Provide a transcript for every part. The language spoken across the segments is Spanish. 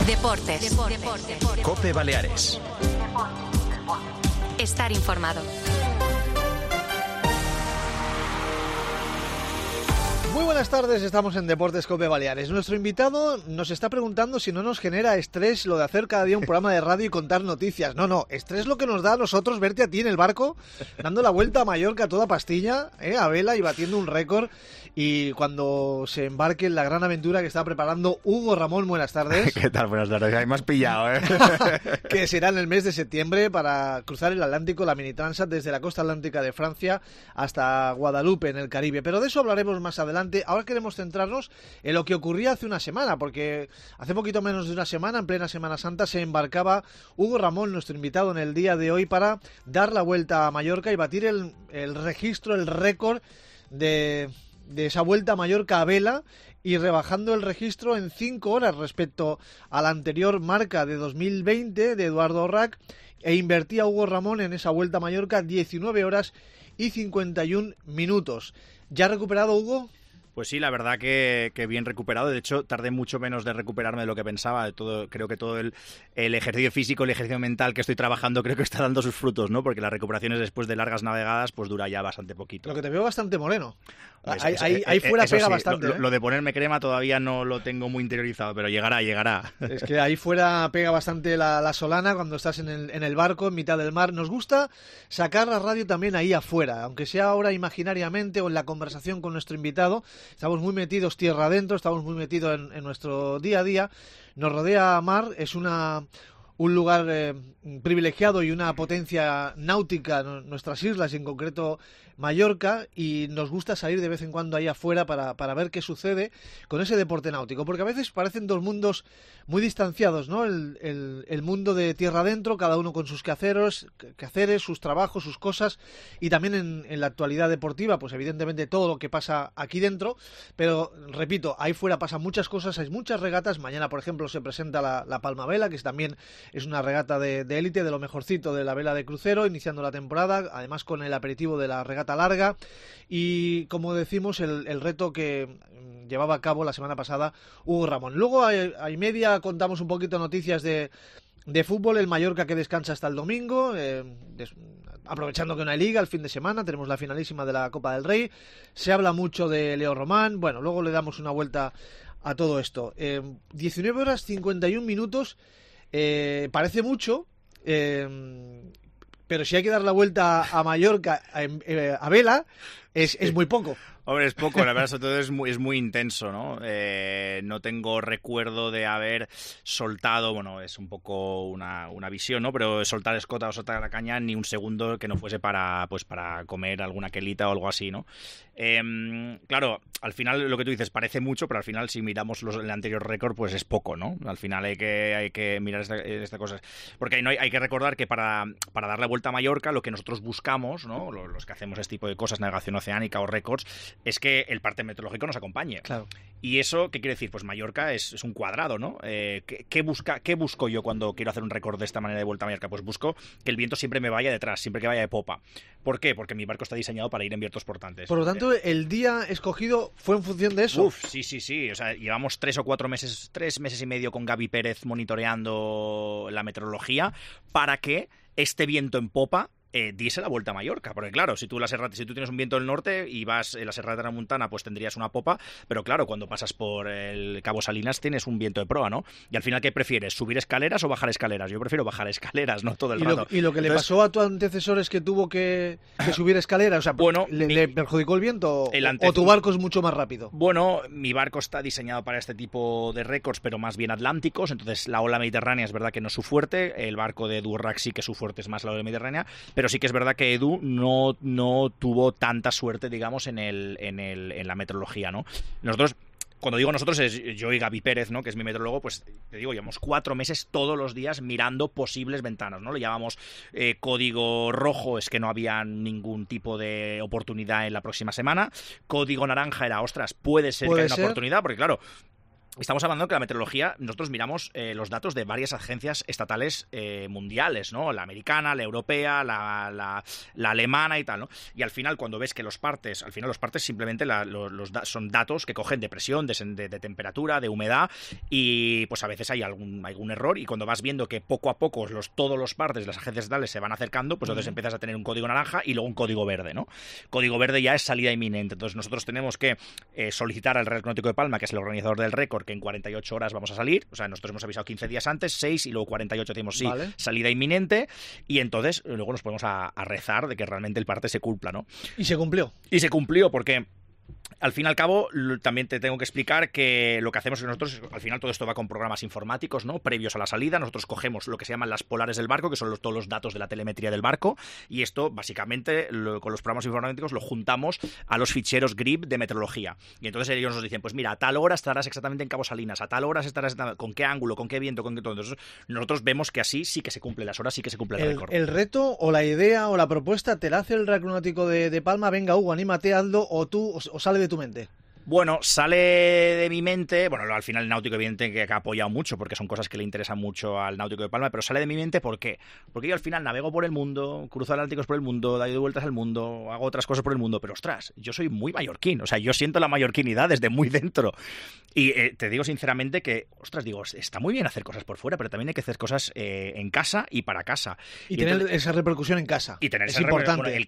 Deportes. COPE Baleares. Estar informado. Muy buenas tardes, estamos en Deportes COPE Baleares. Nuestro invitado nos está preguntando si no nos genera estrés lo de hacer cada día un programa de radio y contar noticias. No, estrés lo que nos da a nosotros verte a ti en el barco, dando la vuelta a Mallorca a toda pastilla, a vela y batiendo un récord. Y cuando se embarque en la gran aventura que está preparando Hugo Ramón, buenas tardes. ¿Qué tal? Buenas tardes. Ahí me has pillado, ¿eh? Que será en el mes de septiembre para cruzar el Atlántico, la mini transat desde la costa atlántica de Francia hasta Guadalupe en el Caribe. Pero de eso hablaremos más adelante. Ahora queremos centrarnos en lo que ocurría hace una semana, porque hace poquito menos de una semana, en plena Semana Santa, se embarcaba Hugo Ramón, nuestro invitado en el día de hoy, para dar la vuelta a Mallorca y batir el registro, el récord de esa vuelta a Mallorca a vela, y rebajando el registro en 5 horas respecto a la anterior marca de 2020 de Eduardo Orrac, e invertía Hugo Ramón en esa vuelta a Mallorca 19 horas y 51 minutos. ¿Ya ha recuperado, Hugo? Pues sí, la verdad que bien recuperado. De hecho, tardé mucho menos de recuperarme de lo que pensaba. Creo que todo el ejercicio físico, el ejercicio mental que estoy trabajando, creo que está dando sus frutos, ¿no? Porque las recuperaciones después de largas navegadas, pues dura ya bastante poquito. Lo que te veo bastante moreno. Ahí fuera pega sí, bastante. Lo de ponerme crema todavía no lo tengo muy interiorizado, pero llegará. Es que ahí fuera pega bastante la solana cuando estás en el barco, en mitad del mar. Nos gusta sacar la radio también ahí afuera, aunque sea ahora imaginariamente o en la conversación con nuestro invitado. Estamos muy metidos tierra adentro, estamos muy metidos en nuestro día a día. Nos rodea mar, es un lugar privilegiado y una potencia náutica, nuestras islas, en concreto Mallorca, y nos gusta salir de vez en cuando ahí afuera para ver qué sucede con ese deporte náutico, porque a veces parecen dos mundos muy distanciados, ¿no? El mundo de tierra adentro, cada uno con sus quehaceres, sus trabajos, sus cosas, y también en la actualidad deportiva, pues evidentemente todo lo que pasa aquí dentro, pero repito, ahí fuera pasan muchas cosas, hay muchas regatas. Mañana, por ejemplo, se presenta la Palma Vela, que también es una regata de élite, de lo mejorcito de la vela de crucero, iniciando la temporada, además con el aperitivo de la regata larga, y como decimos, el reto que llevaba a cabo la semana pasada Hugo Ramón. Luego a media contamos un poquito noticias de fútbol, el Mallorca que descansa hasta el domingo, aprovechando que no hay liga el fin de semana, tenemos la finalísima de la Copa del Rey, se habla mucho de Leo Román. Bueno, luego le damos una vuelta a todo esto. 19 horas 51 minutos, parece mucho, pero si hay que dar la vuelta a Mallorca a vela, es muy poco. Hombre, es poco, la verdad, sobre todo es muy intenso, ¿no? No tengo recuerdo de haber soltado, bueno, es un poco una visión, ¿no? Pero soltar escota o soltar la caña ni un segundo que no fuese para comer alguna quelita o algo así, ¿no? Claro, al final lo que tú dices parece mucho, pero al final si miramos el anterior récord, pues es poco, ¿no? Al final hay que mirar esta cosa. Porque hay que recordar que para dar la vuelta a Mallorca, lo que nosotros buscamos, ¿no? Los que hacemos este tipo de cosas, navegación oceánica o récords, es que el parte meteorológico nos acompañe. Claro. ¿Y eso qué quiere decir? Pues Mallorca es un cuadrado, ¿no? ¿Qué busco yo cuando quiero hacer un récord de esta manera de vuelta a Mallorca? Pues busco que el viento siempre me vaya detrás, siempre que vaya de popa. ¿Por qué? Porque mi barco está diseñado para ir en vientos portantes. Por lo tanto, el día escogido fue en función de eso. Sí. O sea, llevamos 3 meses y medio con Gaby Pérez monitoreando la meteorología para que este viento en popa diese la vuelta a Mallorca, porque claro, si tú tienes un viento del norte y vas en la Serra de Tramuntana, pues tendrías una popa, pero claro, cuando pasas por el Cabo Salinas tienes un viento de proa, ¿no? Y al final, ¿qué prefieres? ¿Subir escaleras o bajar escaleras? Yo prefiero bajar escaleras, ¿no? Todo el rato. Y lo que le pasó a tu antecesor es que tuvo que subir escaleras, o sea, bueno, ¿le perjudicó el viento o tu barco es mucho más rápido? Bueno, mi barco está diseñado para este tipo de récords, pero más bien atlánticos, entonces la ola mediterránea es verdad que no es su fuerte, el barco de Edu Orrac sí que su fuerte es más la ola mediterránea, pero sí que es verdad que Edu no tuvo tanta suerte, digamos, en la meteorología, ¿no? Nosotros, cuando digo nosotros, es yo y Gaby Pérez, ¿no? Que es mi meteorólogo, pues te digo, llevamos 4 meses todos los días mirando posibles ventanas, ¿no? Le llamamos código rojo, es que no había ningún tipo de oportunidad en la próxima semana. Código naranja era, ostras, puede ser que haya una oportunidad, porque claro, Estamos hablando que la meteorología, nosotros miramos los datos de varias agencias estatales mundiales, ¿no? La americana, la europea, la alemana y tal, ¿no? Y al final, cuando ves que los partes simplemente son datos que cogen de presión, de temperatura, de humedad, y pues a veces hay algún error, y cuando vas viendo que poco a poco todos los partes de las agencias estatales se van acercando, pues entonces empiezas a tener un código naranja y luego un código verde, ¿no? Código verde ya es salida inminente. Entonces nosotros tenemos que solicitar al Real Náutico de Palma, que es el organizador del récord, que en 48 horas vamos a salir. O sea, nosotros hemos avisado 15 días antes, 6 y luego 48 decimos sí, vale, salida inminente, y entonces luego nos ponemos a rezar de que realmente el parte se cumpla, ¿no? Y se cumplió. Y se cumplió porque... Al fin y al cabo, también te tengo que explicar que lo que hacemos es que nosotros, al final todo esto va con programas informáticos, ¿no? Previos a la salida, nosotros cogemos lo que se llaman las polares del barco, que son todos los datos de la telemetría del barco, y esto, básicamente, con los programas informáticos lo juntamos a los ficheros GRIB de meteorología. Y entonces ellos nos dicen, pues mira, a tal hora estarás exactamente en Cabo Salinas, a tal hora estarás con qué ángulo, con qué viento, con qué todo. Entonces, nosotros vemos que así sí que se cumplen las horas, sí que se cumple el récord. El reto o la idea o la propuesta te la hace el Real Náutico de Palma, venga Hugo, anímate, hazlo, o sale de tu mente. Bueno, sale de mi mente, bueno, al final el Náutico evidente que ha apoyado mucho porque son cosas que le interesan mucho al Náutico de Palma, pero sale de mi mente ¿por qué? Porque yo al final navego por el mundo, cruzo Atlánticos por el mundo, doy vueltas al mundo, hago otras cosas por el mundo, pero ostras, yo soy muy mallorquín, o sea, yo siento la mallorquinidad desde muy dentro. Y te digo sinceramente que, ostras, digo, está muy bien hacer cosas por fuera, pero también hay que hacer cosas en casa y para casa. Y tener entonces, esa repercusión en casa. Y tener es importante. Bueno,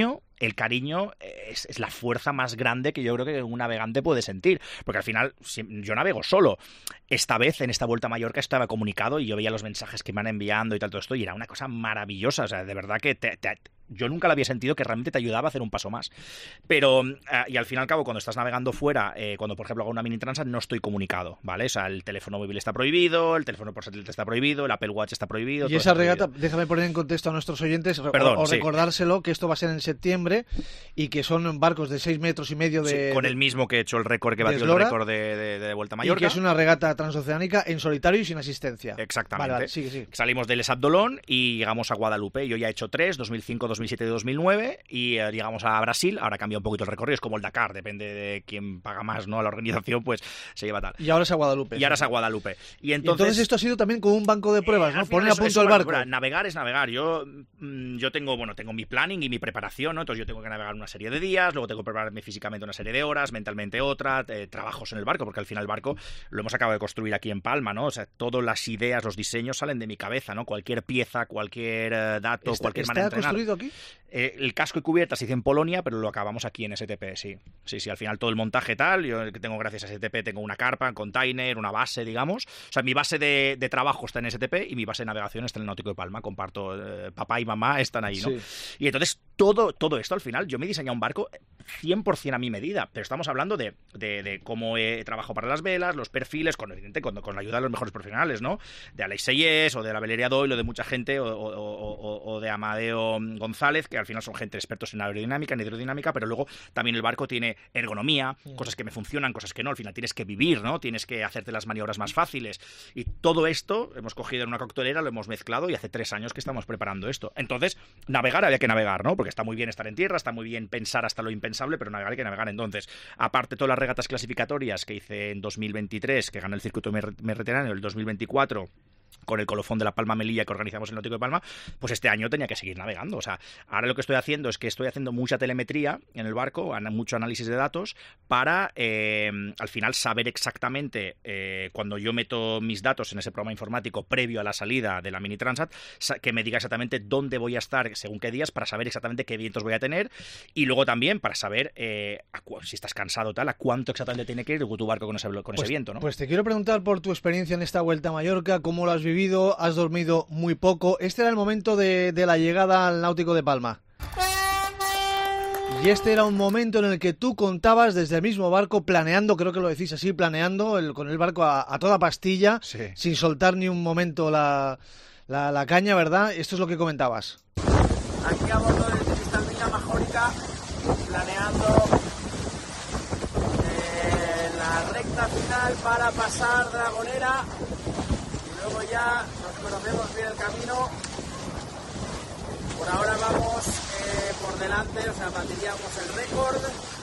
el cariño es la fuerza más grande que yo creo que un navegante puede sentir, porque al final yo navego solo. Esta vez, en esta vuelta a Mallorca, estaba comunicado y yo veía los mensajes que me van enviando y tal, todo esto, y era una cosa maravillosa, o sea, de verdad que yo nunca lo había sentido, que realmente te ayudaba a hacer un paso más. Pero, y al fin y al cabo, cuando estás navegando fuera, cuando por ejemplo hago una mini transat, no estoy comunicado, ¿vale? O sea, el teléfono móvil está prohibido, el teléfono por satélite está prohibido, el Apple Watch está prohibido. Y esa regata, déjame poner en contexto a nuestros oyentes, o recordárselo, que esto va a ser en septiembre y que son barcos de 6 metros y medio de... Sí, con el mismo que he hecho el récord, que batió el récord de Vuelta a Mallorca. Y que es una regata transoceánica en solitario y sin asistencia. Exactamente. Vale, sí. Salimos del Les Abdolón y llegamos a Guadalupe. Yo ya he hecho 3, 2005, 2007 y 2009. Y llegamos a Brasil, ahora cambia un poquito el recorrido, es como el Dakar, depende de quién paga más, ¿no? La organización, pues se lleva tal. Y ahora es a Guadalupe. Y ahora es a Guadalupe. Y entonces esto ha sido también como un banco de pruebas, ¿no? Poner a punto el barco. Navegar es navegar. Yo tengo mi planning y mi preparación, ¿no? Entonces yo tengo que navegar una serie de días, luego tengo que prepararme físicamente una serie de horas, mentalmente otra, trabajos en el barco, porque al final el barco lo hemos acabado de construir aquí en Palma, ¿no? O sea, todas las ideas, los diseños salen de mi cabeza, ¿no? Cualquier pieza, cualquier dato, cualquier manera de entrenar. ¿Está construido aquí? El casco y cubierta se hizo en Polonia, pero lo acabamos aquí en STP, sí. Sí, al final todo el montaje tal, yo tengo gracias a STP, tengo una carpa, un container, una base, digamos. O sea, mi base de trabajo está en STP y mi base de navegación está en el Náutico de Palma. Comparto, papá y mamá están ahí, ¿no? Sí. Y entonces todo esto al final, yo me he diseñado un barco 100% a mi medida, pero estamos hablando de cómo he trabajado para las velas, los perfiles, con la ayuda de los mejores profesionales, ¿no? De Alex Seyes o de la Veleria Doyle o de mucha gente o de Amadeo González, que al final son gente expertos en aerodinámica, en hidrodinámica, pero luego también el barco tiene ergonomía, cosas que me funcionan, cosas que no, al final tienes que vivir, ¿no? Tienes que hacerte las maniobras más fáciles, y todo esto hemos cogido en una coctelera, lo hemos mezclado y hace 3 años que estamos preparando esto. Entonces, navegar había que navegar, ¿no? Porque está muy bien estar en tierra, está muy bien pensar hasta lo impensable, pero navegar hay que navegar. Entonces, aparte de todas las regatas clasificatorias que hice en 2023, que gané el circuito mediterráneo, el 2024 con el colofón de la Palma Melilla que organizamos en el Náutico de Palma, pues este año tenía que seguir navegando. O sea, ahora lo que estoy haciendo es que estoy haciendo mucha telemetría en el barco, mucho análisis de datos, para al final saber exactamente, cuando yo meto mis datos en ese programa informático previo a la salida de la Mini Transat, que me diga exactamente dónde voy a estar según qué días, para saber exactamente qué vientos voy a tener, y luego también para saber si estás cansado tal, a cuánto exactamente tiene que ir tu barco con ese viento, ¿no? Pues te quiero preguntar por tu experiencia en esta Vuelta a Mallorca, cómo lo has vivido, has dormido muy poco. Este era el momento de la llegada al Náutico de Palma. Y este era un momento en el que tú contabas desde el mismo barco, planeando, creo que lo decís así, planeando con el barco a toda pastilla, sí, sin soltar ni un momento la caña, ¿verdad? Esto es lo que comentabas. Aquí a bordo de Cristalina Majórica, planeando la recta final para pasar Dragonera. Luego ya nos conocemos bien el camino. Por ahora vamos por delante, o sea, batiríamos el récord.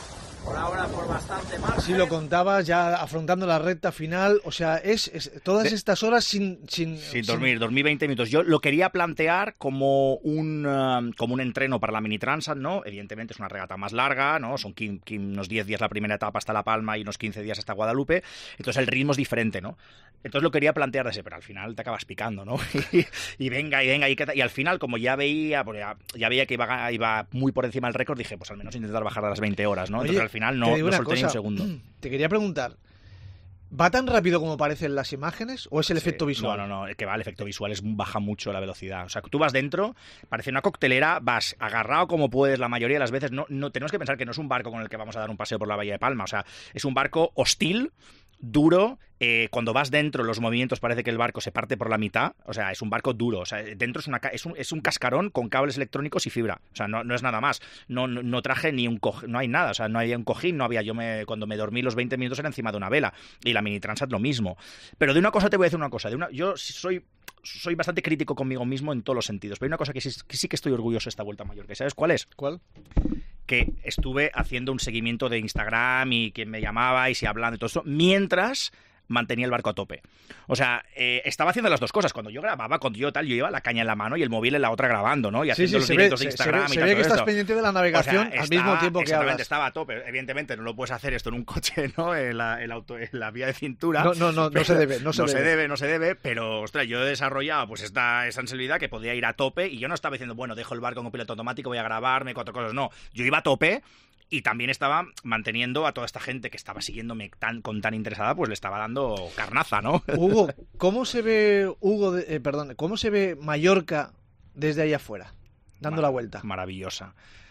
por ahora por bastante margen. Si lo contabas, ya afrontando la recta final, o sea, todas estas horas sin dormir, dormí 20 minutos. Yo lo quería plantear como un entreno para la Mini Transat, ¿no? Evidentemente es una regata más larga, ¿no? Son unos 10 días la primera etapa hasta La Palma y unos 15 días hasta Guadalupe, entonces el ritmo es diferente, ¿no? Entonces lo quería plantear de ese, pero al final te acabas picando, ¿no? y venga, y al final, como ya veía que iba muy por encima del récord, dije, pues al menos intentar bajar a las 20 horas, ¿no? Oye, entonces al final no solté ni un segundo. Te quería preguntar, ¿va tan rápido como parecen las imágenes o es el efecto visual? No, que va, el efecto visual baja mucho la velocidad. O sea, tú vas dentro, parece una coctelera, vas agarrado como puedes la mayoría de las veces. No tenemos que pensar que no es un barco con el que vamos a dar un paseo por la Bahía de Palma. O sea, es un barco hostil, duro. Cuando vas dentro, los movimientos parece que el barco se parte por la mitad. O sea, es un barco duro. O sea, dentro es un cascarón con cables electrónicos y fibra. O sea, no es nada más. No traje ni un cojín, no hay nada. O sea, no había un cojín, no había. Cuando me dormí los 20 minutos era encima de una vela. Y la Mini Transat lo mismo. Pero de una cosa te voy a decir una cosa. Yo soy bastante crítico conmigo mismo en todos los sentidos. Pero hay una cosa que sí que estoy orgulloso de esta Vuelta a Mallorca. ¿Sabes cuál es? ¿Cuál? Que estuve haciendo un seguimiento de Instagram y quien me llamaba y si hablando y todo eso, mientras mantenía el barco a tope. O sea, estaba haciendo las dos cosas. Cuando yo grababa, yo llevaba la caña en la mano y el móvil en la otra grabando, ¿no? Y haciendo los directos de Instagram y tal. Se ve que estás pendiente de la navegación al mismo tiempo que hablas. Estaba a tope. Evidentemente no lo puedes hacer esto en un coche, ¿no? En la vía de cintura. No se debe. No se debe, pero, ostras, yo he desarrollado pues esta sensibilidad que podía ir a tope y yo no estaba diciendo, bueno, dejo el barco en un piloto automático, voy a grabarme, 4 cosas. No, yo iba a tope. Y también estaba manteniendo a toda esta gente que estaba siguiéndome con tan interesada, pues le estaba dando carnaza, ¿no? Hugo, ¿cómo se ve cómo se ve Mallorca desde ahí afuera, dando la vuelta? Maravillosa.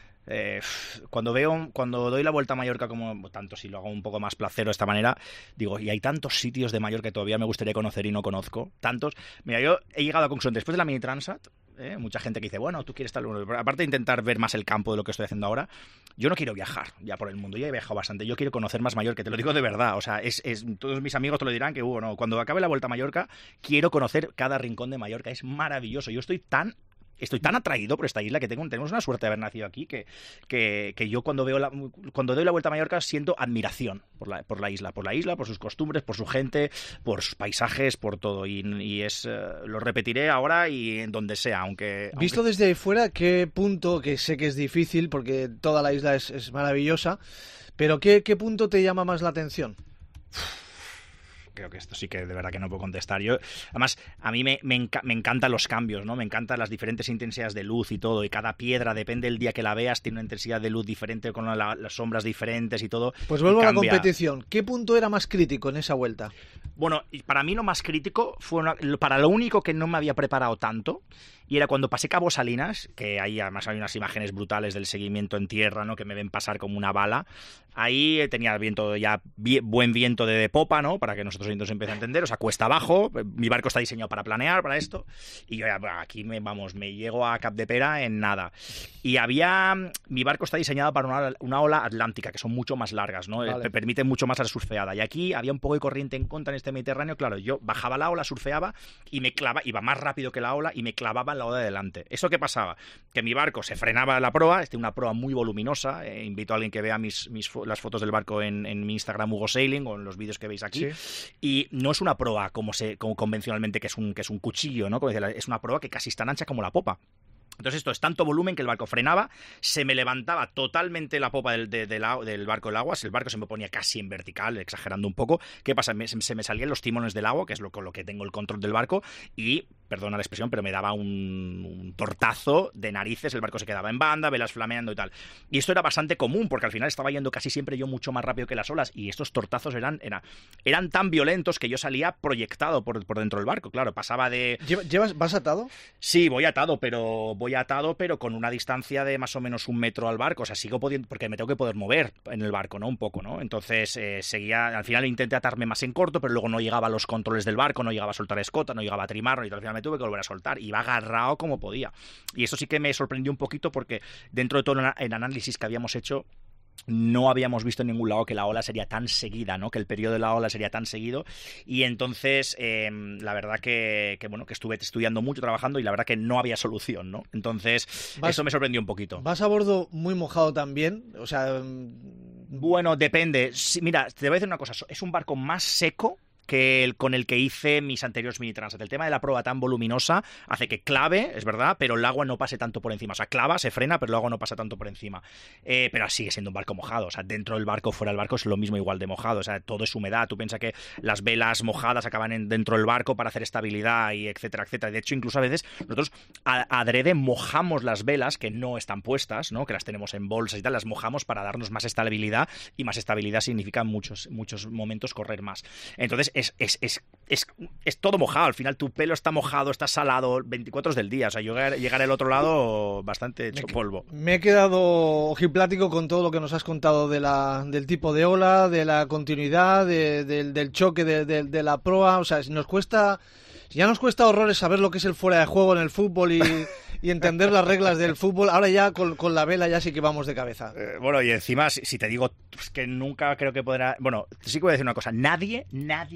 Cuando doy la vuelta a Mallorca, como tanto si lo hago un poco más placero de esta manera, digo, y hay tantos sitios de Mallorca que todavía me gustaría conocer y no conozco, tantos. Mira, yo he llegado a conclusión después de la Mini Transat. Mucha gente que dice, bueno, tú quieres estar... Aparte de intentar ver más el campo de lo que estoy haciendo ahora, yo no quiero viajar ya por el mundo. Ya he viajado bastante. Yo quiero conocer más Mallorca, te lo digo de verdad. O sea, todos mis amigos te lo dirán que, no, cuando acabe la Vuelta a Mallorca, quiero conocer cada rincón de Mallorca. Es maravilloso. Yo estoy tan atraído por esta isla que tenemos una suerte de haber nacido aquí que yo cuando doy la vuelta a Mallorca siento admiración por la isla, por sus costumbres, por su gente, por sus paisajes, por todo y lo repetiré ahora y en donde sea, aunque... Visto desde fuera, ¿qué punto, que sé que es difícil porque toda la isla es maravillosa, pero qué punto te llama más la atención? Creo que esto sí que de verdad que no puedo contestar. Además, a mí me encantan los cambios, ¿no? Me encantan las diferentes intensidades de luz y todo. Y cada piedra, depende del día que la veas, tiene una intensidad de luz diferente, con las sombras diferentes y todo. Pues vuelvo a la competición. ¿Qué punto era más crítico en esa vuelta? Bueno, para mí lo más crítico fue para lo único que no me había preparado tanto. Y era cuando pasé Cabo Salinas, que ahí además hay unas imágenes brutales del seguimiento en tierra, ¿no? Que me ven pasar como una bala. Ahí tenía buen viento de popa, ¿no? Para que nosotros empiecen a entender. O sea, cuesta abajo. Mi barco está diseñado para planear, para esto. Y yo aquí me llego a Capdepera en nada. Y mi barco está diseñado para una ola atlántica, que son mucho más largas, ¿no? Vale. Permite mucho más la surfeada. Y aquí había un poco de corriente en contra en este Mediterráneo. Claro, yo bajaba la ola, surfeaba y iba más rápido que la ola y me clavaba en la ola de delante. ¿Eso qué pasaba? Que mi barco se frenaba en la proa, una proa muy voluminosa. Invito a alguien que vea las fotos del barco en mi Instagram, Hugo Sailing, o en los vídeos que veis aquí. Sí. Y no es una proa como convencionalmente que es un cuchillo, ¿no? Es una proa que casi es tan ancha como la popa. Entonces esto es tanto volumen que el barco frenaba, se me levantaba totalmente la popa del barco del agua, el barco se me ponía casi en vertical, exagerando un poco. ¿Qué pasa? Se me salían los timones del agua, que es con lo que tengo el control del barco, y, perdona la expresión, pero me daba un tortazo de narices, el barco se quedaba en banda, velas flameando y tal. Y esto era bastante común, porque al final estaba yendo casi siempre yo mucho más rápido que las olas, y estos tortazos eran tan violentos que yo salía proyectado por dentro del barco, claro, pasaba de... ¿Vas atado? Sí, voy atado, pero con una distancia de más o menos 1 metro al barco. O sea, sigo pudiendo, porque me tengo que poder mover en el barco, ¿no? Un poco, ¿no? Entonces, al final intenté atarme más en corto, pero luego no llegaba a los controles del barco, no llegaba a soltar escota, no llegaba a trimarlo, y al final me tuve que volver a soltar. Iba agarrado como podía. Y eso sí que me sorprendió un poquito, porque dentro de todo el análisis que habíamos hecho, no habíamos visto en ningún lado que la ola sería tan seguida, ¿no? Que el periodo de la ola sería tan seguido. Y entonces, la verdad que estuve estudiando mucho, trabajando, y la verdad que no había solución, ¿no? Entonces, eso me sorprendió un poquito. ¿Vas a bordo muy mojado también? O sea, Bueno, depende. Sí, mira, te voy a decir una cosa. Es un barco más seco que con el que hice mis anteriores mini transat. El tema de la proa tan voluminosa hace que clave, es verdad, pero el agua no pase tanto por encima. O sea, clava, se frena, pero el agua no pasa tanto por encima. Pero sigue siendo un barco mojado. O sea, dentro del barco, fuera del barco es lo mismo igual de mojado. O sea, todo es humedad. Tú piensas que las velas mojadas acaban dentro del barco para hacer estabilidad y etcétera, etcétera. De hecho, incluso a veces nosotros adrede mojamos las velas que no están puestas, ¿no? Que las tenemos en bolsas y tal, las mojamos para darnos más estabilidad, y más estabilidad significa en muchos momentos correr más. Entonces, es todo mojado. Al final tu pelo está mojado, está salado 24 horas del día. O sea, yo llegar al otro lado bastante hecho polvo. Me he quedado ojiplático con todo lo que nos has contado del tipo de ola, de la continuidad, del choque de la proa. O sea, ya nos cuesta horrores saber lo que es el fuera de juego en el fútbol y entender las reglas del fútbol. Ahora ya con la vela ya sí que vamos de cabeza. Bueno, y encima, si te digo que nunca creo que podrá... Bueno, sí que voy a decir una cosa. Nadie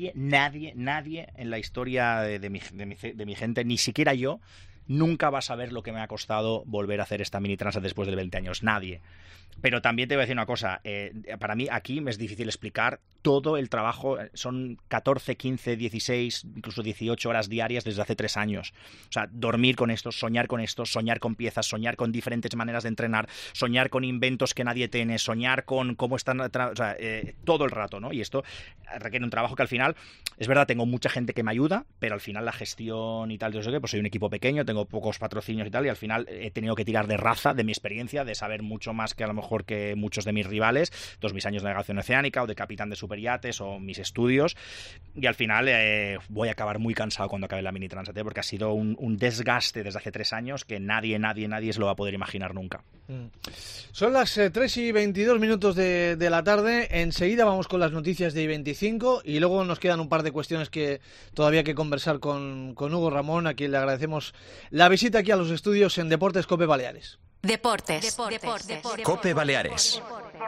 en la historia de mi gente, ni siquiera yo, nunca va a saber lo que me ha costado volver a hacer esta mini transat después de 20 años. Nadie. Pero también te voy a decir una cosa. Para mí aquí me es difícil explicar todo el trabajo. Son 14, 15, 16, incluso 18 horas diarias desde hace 3 años. O sea, dormir con esto, soñar con piezas, soñar con diferentes maneras de entrenar, soñar con inventos que nadie tiene, soñar con cómo están... O sea, todo el rato, ¿no? Y esto requiere un trabajo que al final, es verdad, tengo mucha gente que me ayuda, pero al final la gestión y tal, yo sé que pues soy un equipo pequeño, tengo pocos patrocinios y tal, y al final he tenido que tirar de raza, de mi experiencia, de saber mucho más que a lo mejor que muchos de mis rivales, todos mis años de navegación oceánica o de capitán de superyates o mis estudios, y al final voy a acabar muy cansado cuando acabe la mini transat, porque ha sido un desgaste desde hace 3 años que nadie se lo va a poder imaginar nunca. Son las 3:22 de la tarde. Enseguida vamos con las noticias de I25 y luego nos quedan un par de cuestiones que todavía hay que conversar con Hugo Ramón, a quien le agradecemos la visita aquí a los estudios en Deportes COPE Baleares. Deportes. COPE Baleares.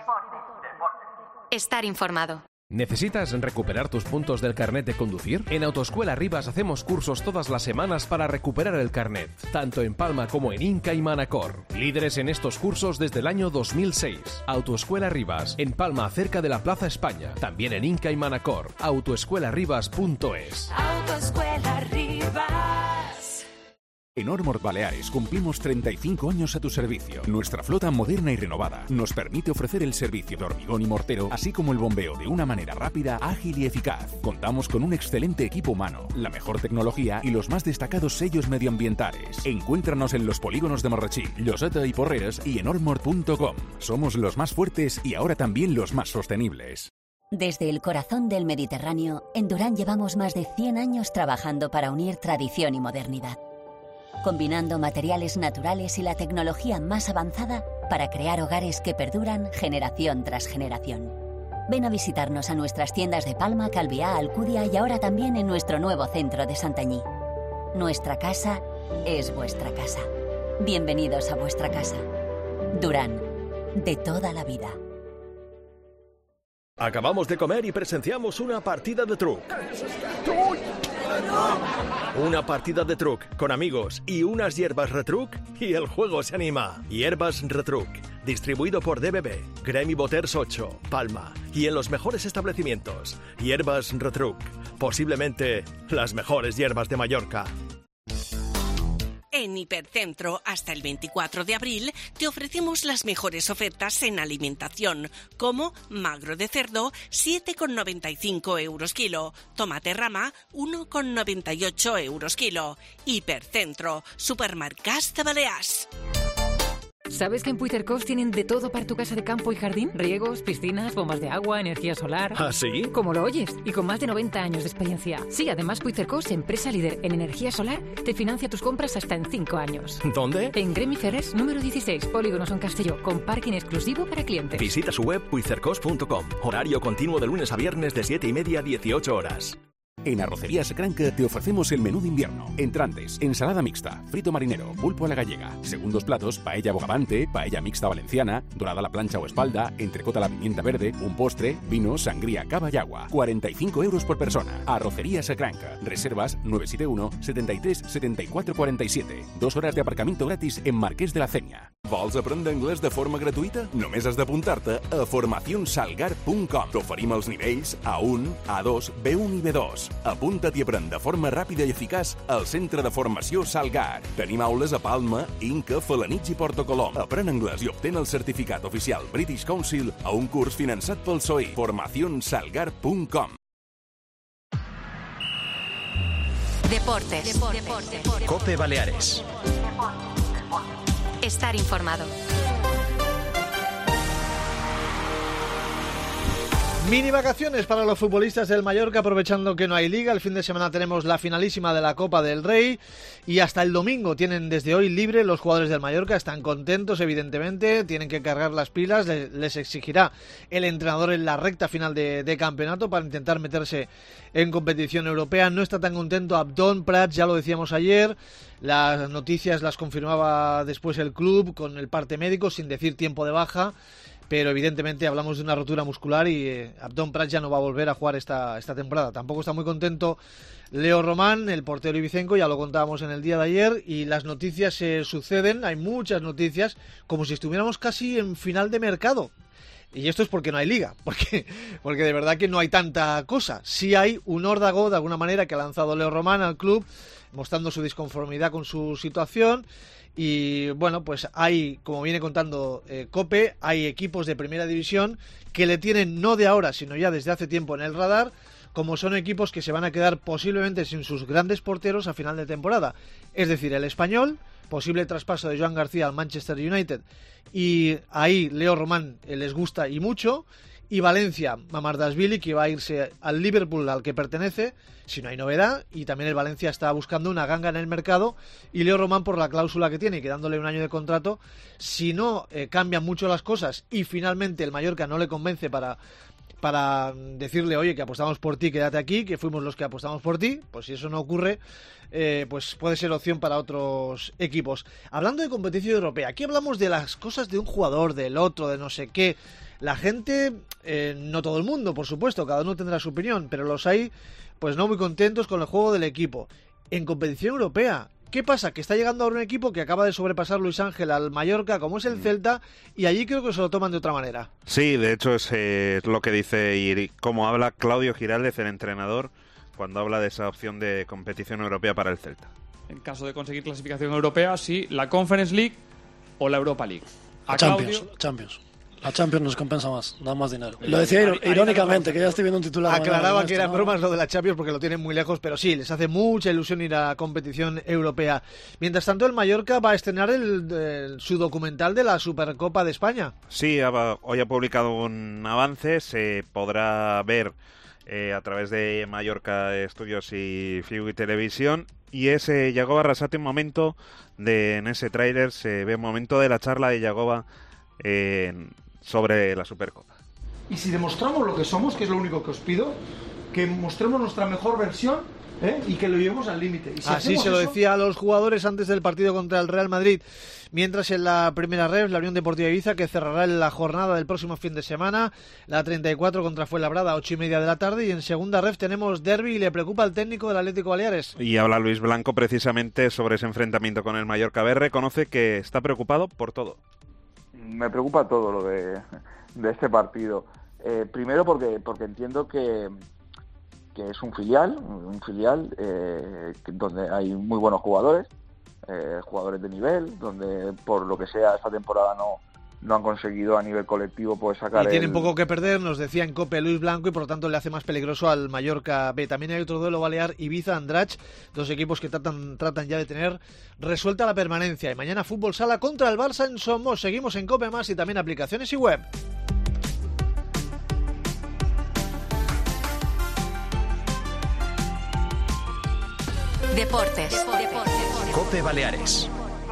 Estar informado. ¿Necesitas recuperar tus puntos del carnet de conducir? En Autoescuela Rivas hacemos cursos todas las semanas para recuperar el carnet, tanto en Palma como en Inca y Manacor. Líderes en estos cursos desde el año 2006. Autoescuela Rivas, en Palma, cerca de la Plaza España. También en Inca y Manacor. Autoescuelarivas.es. Autoescuela Rivas. En Ormor Baleares cumplimos 35 años a tu servicio. Nuestra flota moderna y renovada nos permite ofrecer el servicio de hormigón y mortero, así como el bombeo de una manera rápida, ágil y eficaz. Contamos con un excelente equipo humano, la mejor tecnología y los más destacados sellos medioambientales. Encuéntranos en los polígonos de Marrachí, Lloseta y Porreres y en ormor.com. Somos los más fuertes y ahora también los más sostenibles. Desde el corazón del Mediterráneo, en Durán llevamos más de 100 años trabajando para unir tradición y modernidad, combinando materiales naturales y la tecnología más avanzada para crear hogares que perduran generación tras generación. Ven a visitarnos a nuestras tiendas de Palma, Calviá, Alcudia y ahora también en nuestro nuevo centro de Santañí. Nuestra casa es vuestra casa. Bienvenidos a vuestra casa. Durán, de toda la vida. Acabamos de comer y presenciamos una partida de truc. Una partida de truc con amigos y unas hierbas Retruc y el juego se anima. Hierbas Retruc, distribuido por DBB, Gremi Boters 8, Palma y en los mejores establecimientos. Hierbas Retruc, posiblemente las mejores hierbas de Mallorca. En Hipercentro, hasta el 24 de abril, te ofrecemos las mejores ofertas en alimentación, como magro de cerdo, 7,95 euros kilo, tomate rama, 1,98 euros kilo. Hipercentro, Supermercats de Balears. ¿Sabes que en Puigcercós tienen de todo para tu casa de campo y jardín? Riegos, piscinas, bombas de agua, energía solar... ¿Ah, sí? Como lo oyes, y con más de 90 años de experiencia. Sí, además Puigcercós, empresa líder en energía solar, te financia tus compras hasta en 5 años. ¿Dónde? En Gremi Ferrers, número 16, Polígono Son Castelló, con parking exclusivo para clientes. Visita su web puigcercós.com. Horario continuo de lunes a viernes de 7:30 a 18 horas. En Arrocería Secranca te ofrecemos el menú de invierno. Entrantes, ensalada mixta, frito marinero, pulpo a la gallega. Segundos platos, paella bogavante, paella mixta valenciana, dorada a la plancha o espalda, entrecot a la pimienta verde, un postre, vino, sangría, cava y agua. 45 euros por persona. Arrocería Secranca. Reservas 971 73 74 47. 2 horas de aparcamiento gratis en Marqués de la Cenia. Vols aprendre anglès de forma gratuïta? Només has d'apuntar-te a formacionsalgar.com. T'oferim els nivells A1, A2, B1 i B2. Apunta't i aprèn de forma ràpida i eficaç al Centre de Formació Salgar. Tenim aules a Palma, Inca, Felanitx i Portocolom. Aprèn anglès i obtén el certificat oficial British Council a un curs finançat pel PSOE. Formacionsalgar.com. Deportes. Cope Baleares. Estar informado. Mini vacaciones para los futbolistas del Mallorca, aprovechando que no hay liga. El fin de semana tenemos la finalísima de la Copa del Rey y hasta el domingo tienen desde hoy libre los jugadores del Mallorca. Están contentos, evidentemente, tienen que cargar las pilas. Les exigirá el entrenador en la recta final de campeonato para intentar meterse en competición europea. No está tan contento Abdón Prats, ya lo decíamos ayer. Las noticias las confirmaba después el club con el parte médico, sin decir tiempo de baja. Pero evidentemente hablamos de una rotura muscular y Abdón Prats ya no va a volver a jugar esta temporada. Tampoco está muy contento Leo Román, el portero ibicenco, ya lo contábamos en el día de ayer, y las noticias se suceden, hay muchas noticias, como si estuviéramos casi en final de mercado. Y esto es porque no hay liga, porque de verdad que no hay tanta cosa. Sí hay un órdago, de alguna manera, que ha lanzado Leo Román al club, mostrando su disconformidad con su situación. Y bueno, pues hay, como viene contando COPE, hay equipos de primera división que le tienen no de ahora, sino ya desde hace tiempo en el radar, como son equipos que se van a quedar posiblemente sin sus grandes porteros a final de temporada. Es decir, el Español, posible traspaso de Joan García al Manchester United, y ahí Leo Román les gusta y mucho, y Valencia, Mamardashvili, que va a irse al Liverpool al que pertenece, si no hay novedad, y también el Valencia está buscando una ganga en el mercado, y Leo Román por la cláusula que tiene, quedándole un año de contrato, si no cambian mucho las cosas y finalmente el Mallorca no le convence para decirle, oye, que apostamos por ti, quédate aquí, que fuimos los que apostamos por ti, pues si eso no ocurre, pues puede ser opción para otros equipos. Hablando de competición europea, aquí hablamos de las cosas de un jugador, del otro, de no sé qué. La gente, no todo el mundo, por supuesto, cada uno tendrá su opinión, pero los hay, pues no muy contentos con el juego del equipo. En competición europea, ¿qué pasa? Que está llegando ahora un equipo que acaba de sobrepasar Luis Ángel al Mallorca, como es el Celta, y allí creo que se lo toman de otra manera. Sí, de hecho es lo que dice y como habla Claudio Giraldez, el entrenador, cuando habla de esa opción de competición europea para el Celta. En caso de conseguir clasificación europea, sí, la Conference League o la Europa League. Champions. La Champions nos compensa más, da más dinero. Lo decía irónicamente, que ya estoy viendo un titular. Aclaraba que eran bromas lo de la Champions porque lo tienen muy lejos, pero sí, les hace mucha ilusión ir a competición europea. Mientras tanto, el Mallorca va a estrenar su documental de la Supercopa de España. Sí, hoy ha publicado un avance, se podrá ver a través de Mallorca Estudios y Fiugui Televisión. Y ese Yagoba Arrasate, un momento en ese tráiler se ve un momento de la charla de Yagoba sobre la Supercopa. Y si demostramos lo que somos, que es lo único que os pido, que mostremos nuestra mejor versión y que lo llevemos al límite. Si así se lo decía a los jugadores antes del partido contra el Real Madrid. Mientras en la primera ref, la Unión Deportiva Ibiza, que cerrará la jornada del próximo fin de semana, la 34 contra Fuenlabrada, 8:30 de la tarde, y en segunda ref tenemos derbi y le preocupa al técnico del Atlético Baleares. Y habla Luis Blanco precisamente sobre ese enfrentamiento con el Mallorca B. Reconoce que está preocupado por todo. Me preocupa todo lo de este partido. Primero porque entiendo que es un filial donde hay muy buenos jugadores, jugadores de nivel, donde por lo que sea esta temporada no han conseguido a nivel colectivo pues sacar. Y tienen poco que perder, nos decía en COPE Luis Blanco, y por lo tanto le hace más peligroso al Mallorca B. También hay otro duelo balear, Ibiza-Andratx, dos equipos que tratan ya de tener resuelta la permanencia. Y mañana fútbol sala contra el Barça en Somos. Seguimos en COPE Más y también aplicaciones y web. Deportes. COPE Baleares.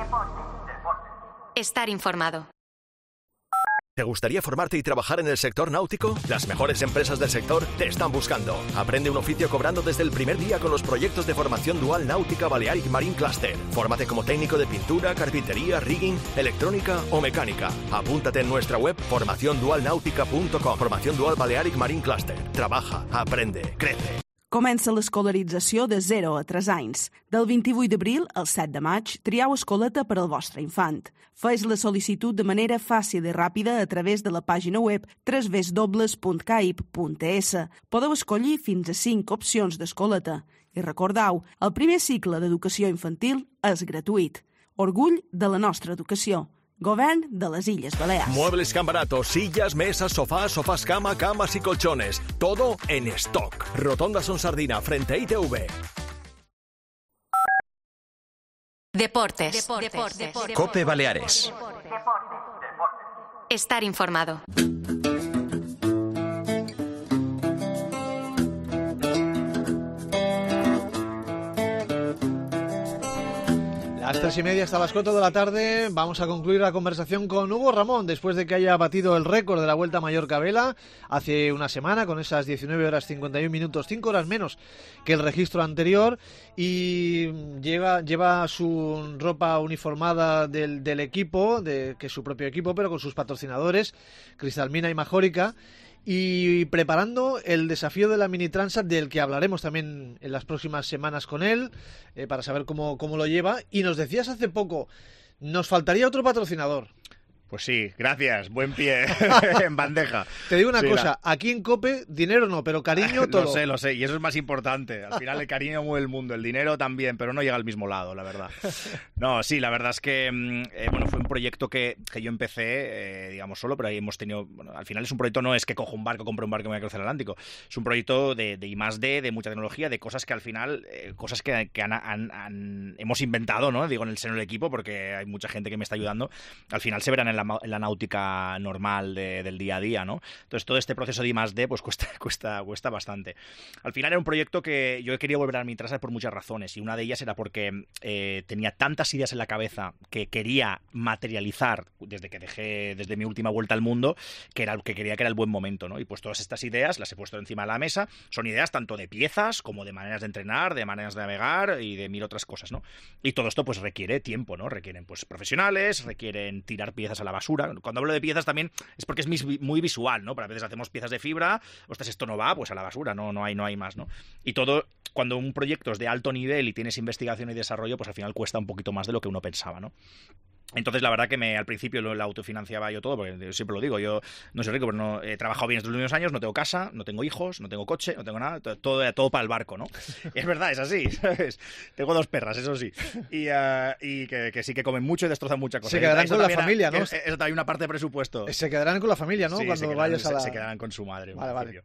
Estar informado. ¿Te gustaría formarte y trabajar en el sector náutico? Las mejores empresas del sector te están buscando. Aprende un oficio cobrando desde el primer día con los proyectos de formación dual náutica Balearic Marine Cluster. Fórmate como técnico de pintura, carpintería, rigging, electrónica o mecánica. Apúntate en nuestra web formaciondualnautica.com. Formación Dual Balearic Marine Cluster. Trabaja, aprende, crece. Comença l'escolarització de 0 a 3 anys. Del 28 d'abril al 7 de maig, trieu escoleta per al vostre infant. Fes la sol·licitud de manera fàcil i ràpida a través de la pàgina web www.caip.es. Podeu escollir fins a 5 opcions d'escoleta. I recordeu, el primer cicle d'educació infantil és gratuït. Orgull de la nostra educació. Govern de les Illes Balears. Muebles Cambarato, sillas, mesas, sofás, sofás cama, camas y colchones. Todo en stock. Rotonda Son Sardina, frente a ITV. Deportes. Cope Baleares. Estar informado. A las 3:30 hasta las 4 de la tarde vamos a concluir la conversación con Hugo Ramón después de que haya batido el récord de la Vuelta a Mallorca-Vela hace una semana con esas 19 horas 51 minutos, 5 horas menos que el registro anterior, y lleva su ropa uniformada del equipo, que es su propio equipo, pero con sus patrocinadores, Cristalmina y Majórica, y preparando el desafío de la Mini Transat, del que hablaremos también en las próximas semanas con él, para saber cómo lo lleva. Y nos decías hace poco, nos faltaría otro patrocinador. Pues sí, gracias, buen pie en bandeja. Te digo una cosa, aquí en COPE, dinero no, pero cariño todo. Lo sé, y eso es más importante. Al final el cariño mueve el mundo, el dinero también, pero no llega al mismo lado, la verdad. No, sí, la verdad es que fue un proyecto que yo empecé, digamos, solo, pero ahí hemos tenido, al final es un proyecto, no es que cojo un barco, compro un barco y me voy a cruzar el Atlántico. Es un proyecto de I+D, de mucha tecnología, de cosas que al final, cosas que hemos inventado, ¿no? Digo, en el seno del equipo, porque hay mucha gente que me está ayudando. Al final se verán en la náutica normal del día a día, ¿no? Entonces todo este proceso de I+D pues cuesta bastante. Al final era un proyecto que yo he querido volver a mi Transat por muchas razones, y una de ellas era porque tenía tantas ideas en la cabeza que quería materializar desde mi última vuelta al mundo, que quería que era el buen momento, ¿no? Y pues todas estas ideas las he puesto encima de la mesa. Son ideas tanto de piezas como de maneras de entrenar, de maneras de navegar y de mil otras cosas, ¿no? Y todo esto pues requiere tiempo, ¿no? Requieren pues profesionales, requieren tirar piezas a la basura. Cuando hablo de piezas también es porque es muy visual, ¿no? Pero a veces hacemos piezas de fibra, ostras, esto no va, pues a la basura, no hay más, ¿no? Y todo, cuando un proyecto es de alto nivel y tienes investigación y desarrollo, pues al final cuesta un poquito más de lo que uno pensaba, ¿no? Entonces, la verdad que al principio lo autofinanciaba yo todo, porque yo siempre lo digo, yo no soy rico, pero no he trabajado bien estos últimos años, no tengo casa, no tengo hijos, no tengo coche, no tengo nada, todo para el barco, ¿no? Es verdad, es así, ¿sabes? Tengo 2 perras, eso sí, y que sí que comen mucho y destrozan muchas cosas. Se quedarán con la familia, ¿no? Eso también una parte de presupuesto. Se quedarán con la familia, ¿no? Sí, cuando vayas a la... Se quedarán con su madre. Vale.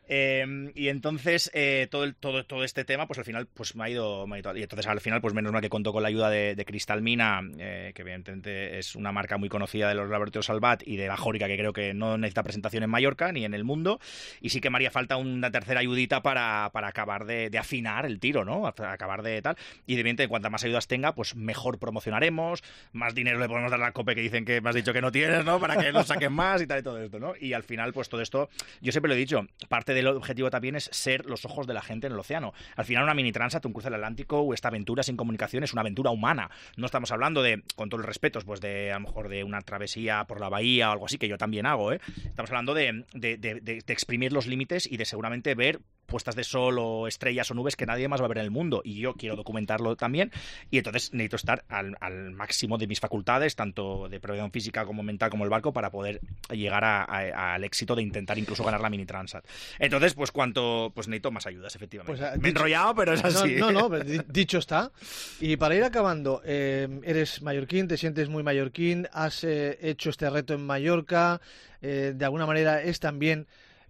Y entonces todo este tema pues al final pues me ha ido y entonces al final pues menos mal que contó con la ayuda de Cristalmina, que evidentemente es una marca muy conocida de los laboratorios Salvat, y de Majórica, que creo que no necesita presentación en Mallorca ni en el mundo, y sí que me haría falta una tercera ayudita para acabar de afinar el tiro, ¿no? Acabar de tal, y evidentemente cuantas más ayudas tenga pues mejor promocionaremos, más dinero le podemos dar a la COPE, que dicen que me has dicho que no tienes, ¿no? Para que nos saquen más y tal y todo esto, ¿no? Y al final pues todo esto, yo siempre lo he dicho, parte del objetivo también es ser los ojos de la gente en el océano. Al final una Mini Transat, un cruce del Atlántico o esta aventura sin comunicación es una aventura humana. No estamos hablando de, con todos los respetos, pues de a lo mejor de una travesía por la bahía o algo así, que yo también hago, ¿eh? Estamos hablando de exprimir los límites y de seguramente ver puestas de sol o estrellas o nubes que nadie más va a ver en el mundo, y yo quiero documentarlo también, y entonces necesito estar al máximo de mis facultades, tanto de preparación física como mental como el barco, para poder llegar al éxito de intentar incluso ganar la Mini Transat. Entonces pues necesito más ayudas, efectivamente. Pues, me he enrollado, pero es así. No, dicho está. Y para ir acabando, eres mallorquín, te sientes muy mallorquín, has hecho este reto en Mallorca, de alguna manera es también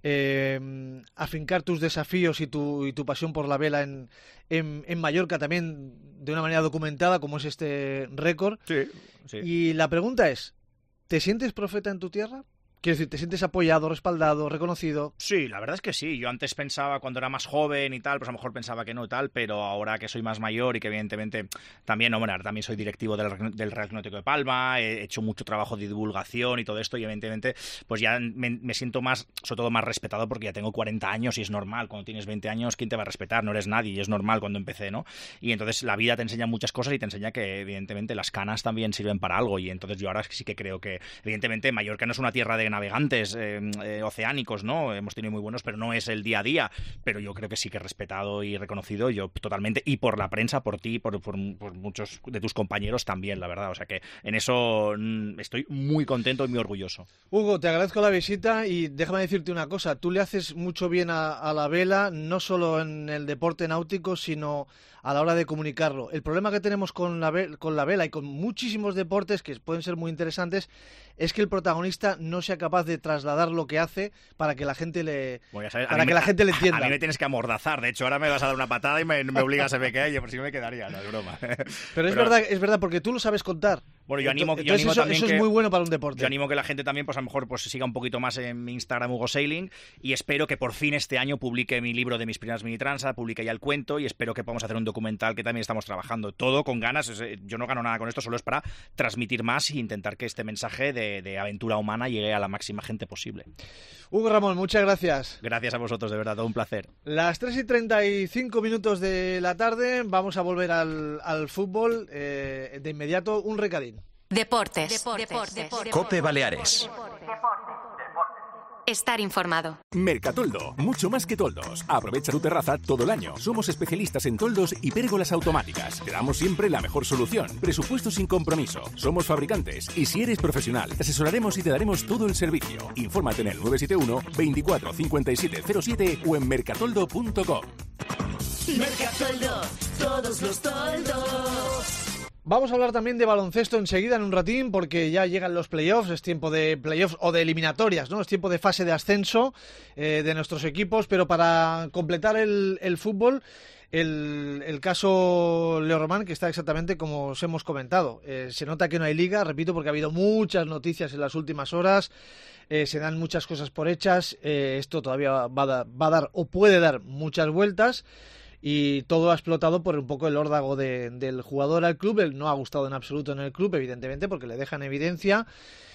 afincar tus desafíos y tu pasión por la vela en Mallorca también de una manera documentada, como es este récord. Sí. Y la pregunta es, ¿te sientes profeta en tu tierra? Quiero decir, ¿te sientes apoyado, respaldado, reconocido? Sí, la verdad es que sí. Yo antes pensaba, cuando era más joven y tal, pues a lo mejor pensaba que no y tal, pero ahora que soy más mayor y que evidentemente también soy directivo del Real Náutico de Palma, he hecho mucho trabajo de divulgación y todo esto, y evidentemente pues ya me siento más, sobre todo más respetado, porque ya tengo 40 años y es normal. Cuando tienes 20 años, ¿quién te va a respetar? No eres nadie, y es normal cuando empecé, ¿no? Y entonces la vida te enseña muchas cosas y te enseña que evidentemente las canas también sirven para algo, y entonces yo ahora sí que creo que evidentemente Mallorca no es una tierra de navegantes oceánicos, ¿no? Hemos tenido muy buenos, pero no es el día a día. Pero yo creo que sí que respetado y reconocido, yo totalmente, y por la prensa, por ti, por muchos de tus compañeros también, la verdad. O sea que en eso estoy muy contento y muy orgulloso. Hugo, te agradezco la visita y déjame decirte una cosa. Tú le haces mucho bien a la vela, no solo en el deporte náutico, sino a la hora de comunicarlo. El problema que tenemos con la vela y con muchísimos deportes que pueden ser muy interesantes es que el protagonista no sea capaz de trasladar lo que hace para que la gente le gente le entienda. A mí me tienes que amordazar. De hecho, ahora me vas a dar una patada y me obligas a que por si no me quedaría, no es broma. Pero es verdad, porque tú lo sabes contar. Bueno, yo animo eso también es muy bueno para un deporte. Yo animo que la gente también, pues a lo mejor, pues siga un poquito más en mi Instagram, Hugo Sailing, y espero que por fin este año publique mi libro de mis primeras mini transat, publique ya el cuento, y espero que podamos hacer un documental que también estamos trabajando. Todo con ganas. Yo no gano nada con esto, solo es para transmitir más e intentar que este mensaje de aventura humana llegue a la máxima gente posible. Hugo Ramón, muchas gracias. Gracias a vosotros, de verdad, todo un placer. Las 3:35 de la tarde, vamos a volver al fútbol. De inmediato, un recadín. Deportes. COPE Baleares. Estar informado. Mercatoldo, mucho más que toldos. Aprovecha tu terraza todo el año. Somos especialistas en toldos y pérgolas automáticas. Te damos siempre la mejor solución. Presupuesto sin compromiso. Somos fabricantes y si eres profesional, te asesoraremos y te daremos todo el servicio. Infórmate en el 971 24 57 07 o en mercatoldo.com. Mercatoldo, todos los toldos. Vamos a hablar también de baloncesto enseguida, en un ratín, porque ya llegan los playoffs, es tiempo de playoffs o de eliminatorias, ¿no? Es tiempo de fase de ascenso de nuestros equipos, pero para completar el fútbol, el caso Leo Román, que está exactamente como os hemos comentado. Se nota que no hay liga, repito, porque ha habido muchas noticias en las últimas horas, se dan muchas cosas por hechas, esto todavía va a dar o puede dar muchas vueltas. Y todo ha explotado por un poco el órdago del jugador al club. Él no ha gustado en absoluto en el club, evidentemente, porque le deja en evidencia.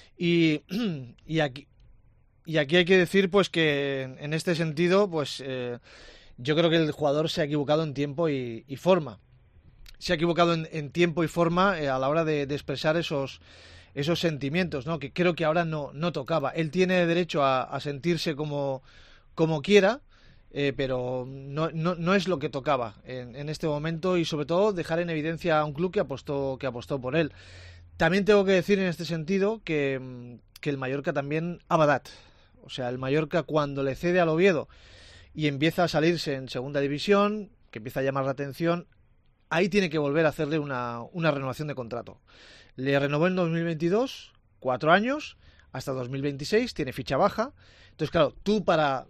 Y aquí hay que decir pues que en este sentido, pues yo creo que el jugador se ha equivocado en tiempo y forma. Se ha equivocado en tiempo y forma a la hora de expresar esos sentimientos, ¿no? Que creo que ahora no tocaba. Él tiene derecho a sentirse como quiera. Pero no es lo que tocaba en este momento y sobre todo dejar en evidencia a un club que apostó por él. También tengo que decir en este sentido que el Mallorca también Abadat, o sea, el Mallorca cuando le cede al Oviedo y empieza a salirse en segunda división, que empieza a llamar la atención, ahí tiene que volver a hacerle una renovación de contrato. Le renovó en 2022, 4 años, hasta 2026, tiene ficha baja. Entonces, claro, tú para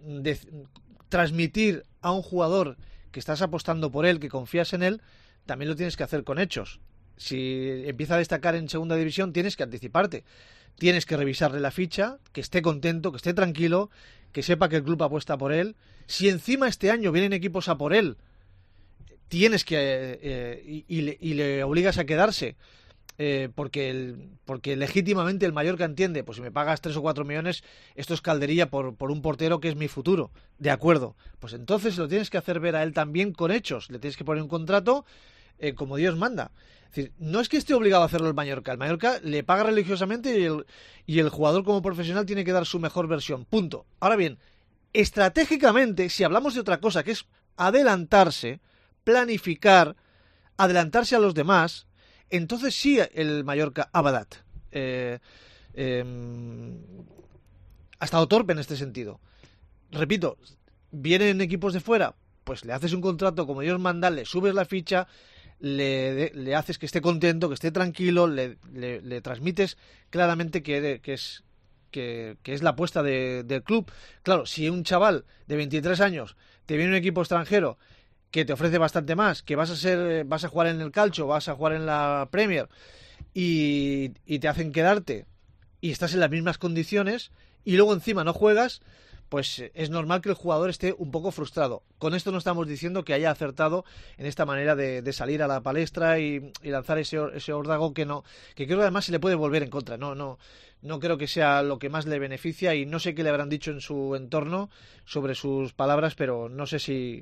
transmitir a un jugador que estás apostando por él, que confías en él, también lo tienes que hacer con hechos. Si empieza a destacar en segunda división, tienes que anticiparte. Tienes que revisarle la ficha, que esté contento, que esté tranquilo, que sepa que el club apuesta por él. Si encima este año vienen equipos a por él, tienes que y le obligas a quedarse. Porque legítimamente el Mallorca entiende, pues si me pagas 3 o 4 millones, esto es calderilla por un portero que es mi futuro. De acuerdo, pues entonces lo tienes que hacer ver a él también con hechos. Le tienes que poner un contrato como Dios manda. Es decir, no es que esté obligado a hacerlo el Mallorca le paga religiosamente y el jugador como profesional tiene que dar su mejor versión, punto. Ahora bien, estratégicamente, si hablamos de otra cosa, que es adelantarse, planificar, adelantarse a los demás, entonces sí el Mallorca Abadat ha estado torpe en este sentido. Repito, vienen equipos de fuera, pues le haces un contrato como Dios manda, le subes la ficha, le haces que esté contento, que esté tranquilo, le transmites claramente que es la apuesta del club. Claro, si un chaval de 23 años te viene un equipo extranjero que te ofrece bastante más, que vas a jugar en el Calcio, vas a jugar en la Premier y te hacen quedarte y estás en las mismas condiciones y luego encima no juegas, pues es normal que el jugador esté un poco frustrado. Con esto no estamos diciendo que haya acertado en esta manera de salir a la palestra y lanzar ese órdago que creo que además se le puede volver en contra. No creo que sea lo que más le beneficia y no sé qué le habrán dicho en su entorno sobre sus palabras, pero no sé si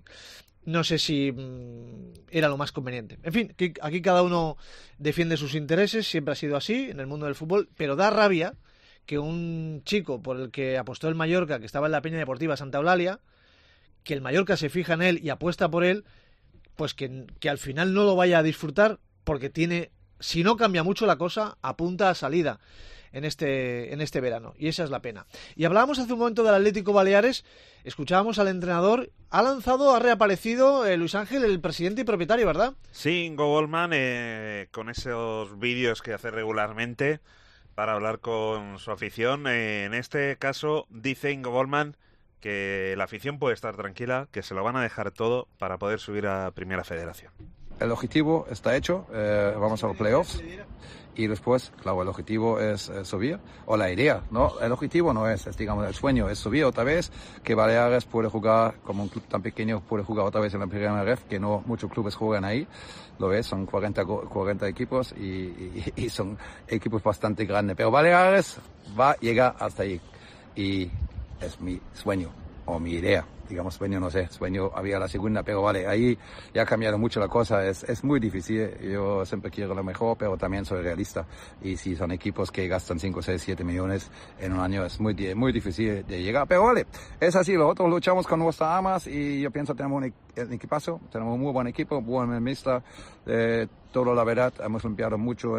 era lo más conveniente. En fin, aquí cada uno defiende sus intereses, siempre ha sido así en el mundo del fútbol, pero da rabia que un chico por el que apostó el Mallorca, que estaba en la Peña Deportiva Santa Eulalia, que el Mallorca se fija en él y apuesta por él, pues que al final no lo vaya a disfrutar, porque tiene, si no cambia mucho la cosa, apunta a salida en este verano, y esa es la pena. Y hablábamos hace un momento del Atlético Baleares, escuchábamos al entrenador, ha reaparecido Luis Ángel, el presidente y propietario, ¿verdad? Sí, Ingo Bollmann, con esos vídeos que hace regularmente para hablar con su afición. En este caso, dice Ingo Bollmann que la afición puede estar tranquila, que se lo van a dejar todo para poder subir a Primera Federación. El objetivo está hecho, vamos a los playoffs y después, claro, el objetivo es subir, o la idea, ¿no? El objetivo no es, digamos, el sueño es subir otra vez, que Baleares puede jugar, como un club tan pequeño, puede jugar otra vez en la Primera Ref, que no muchos clubes juegan ahí, lo ves, son 40 equipos y son equipos bastante grandes, pero Baleares va a llegar hasta ahí y es mi sueño o mi idea. Digamos, sueño, no sé, sueño había la segunda, pero vale, ahí ya ha cambiado mucho la cosa, es muy difícil, yo siempre quiero lo mejor, pero también soy realista, y si son equipos que gastan 5, 6, 7 millones en un año, es muy difícil de llegar, pero vale, es así, nosotros luchamos con nuestras armas, y yo pienso que tenemos un equipazo, tenemos un muy buen equipo, buen mixta, todo la verdad, hemos limpiado mucho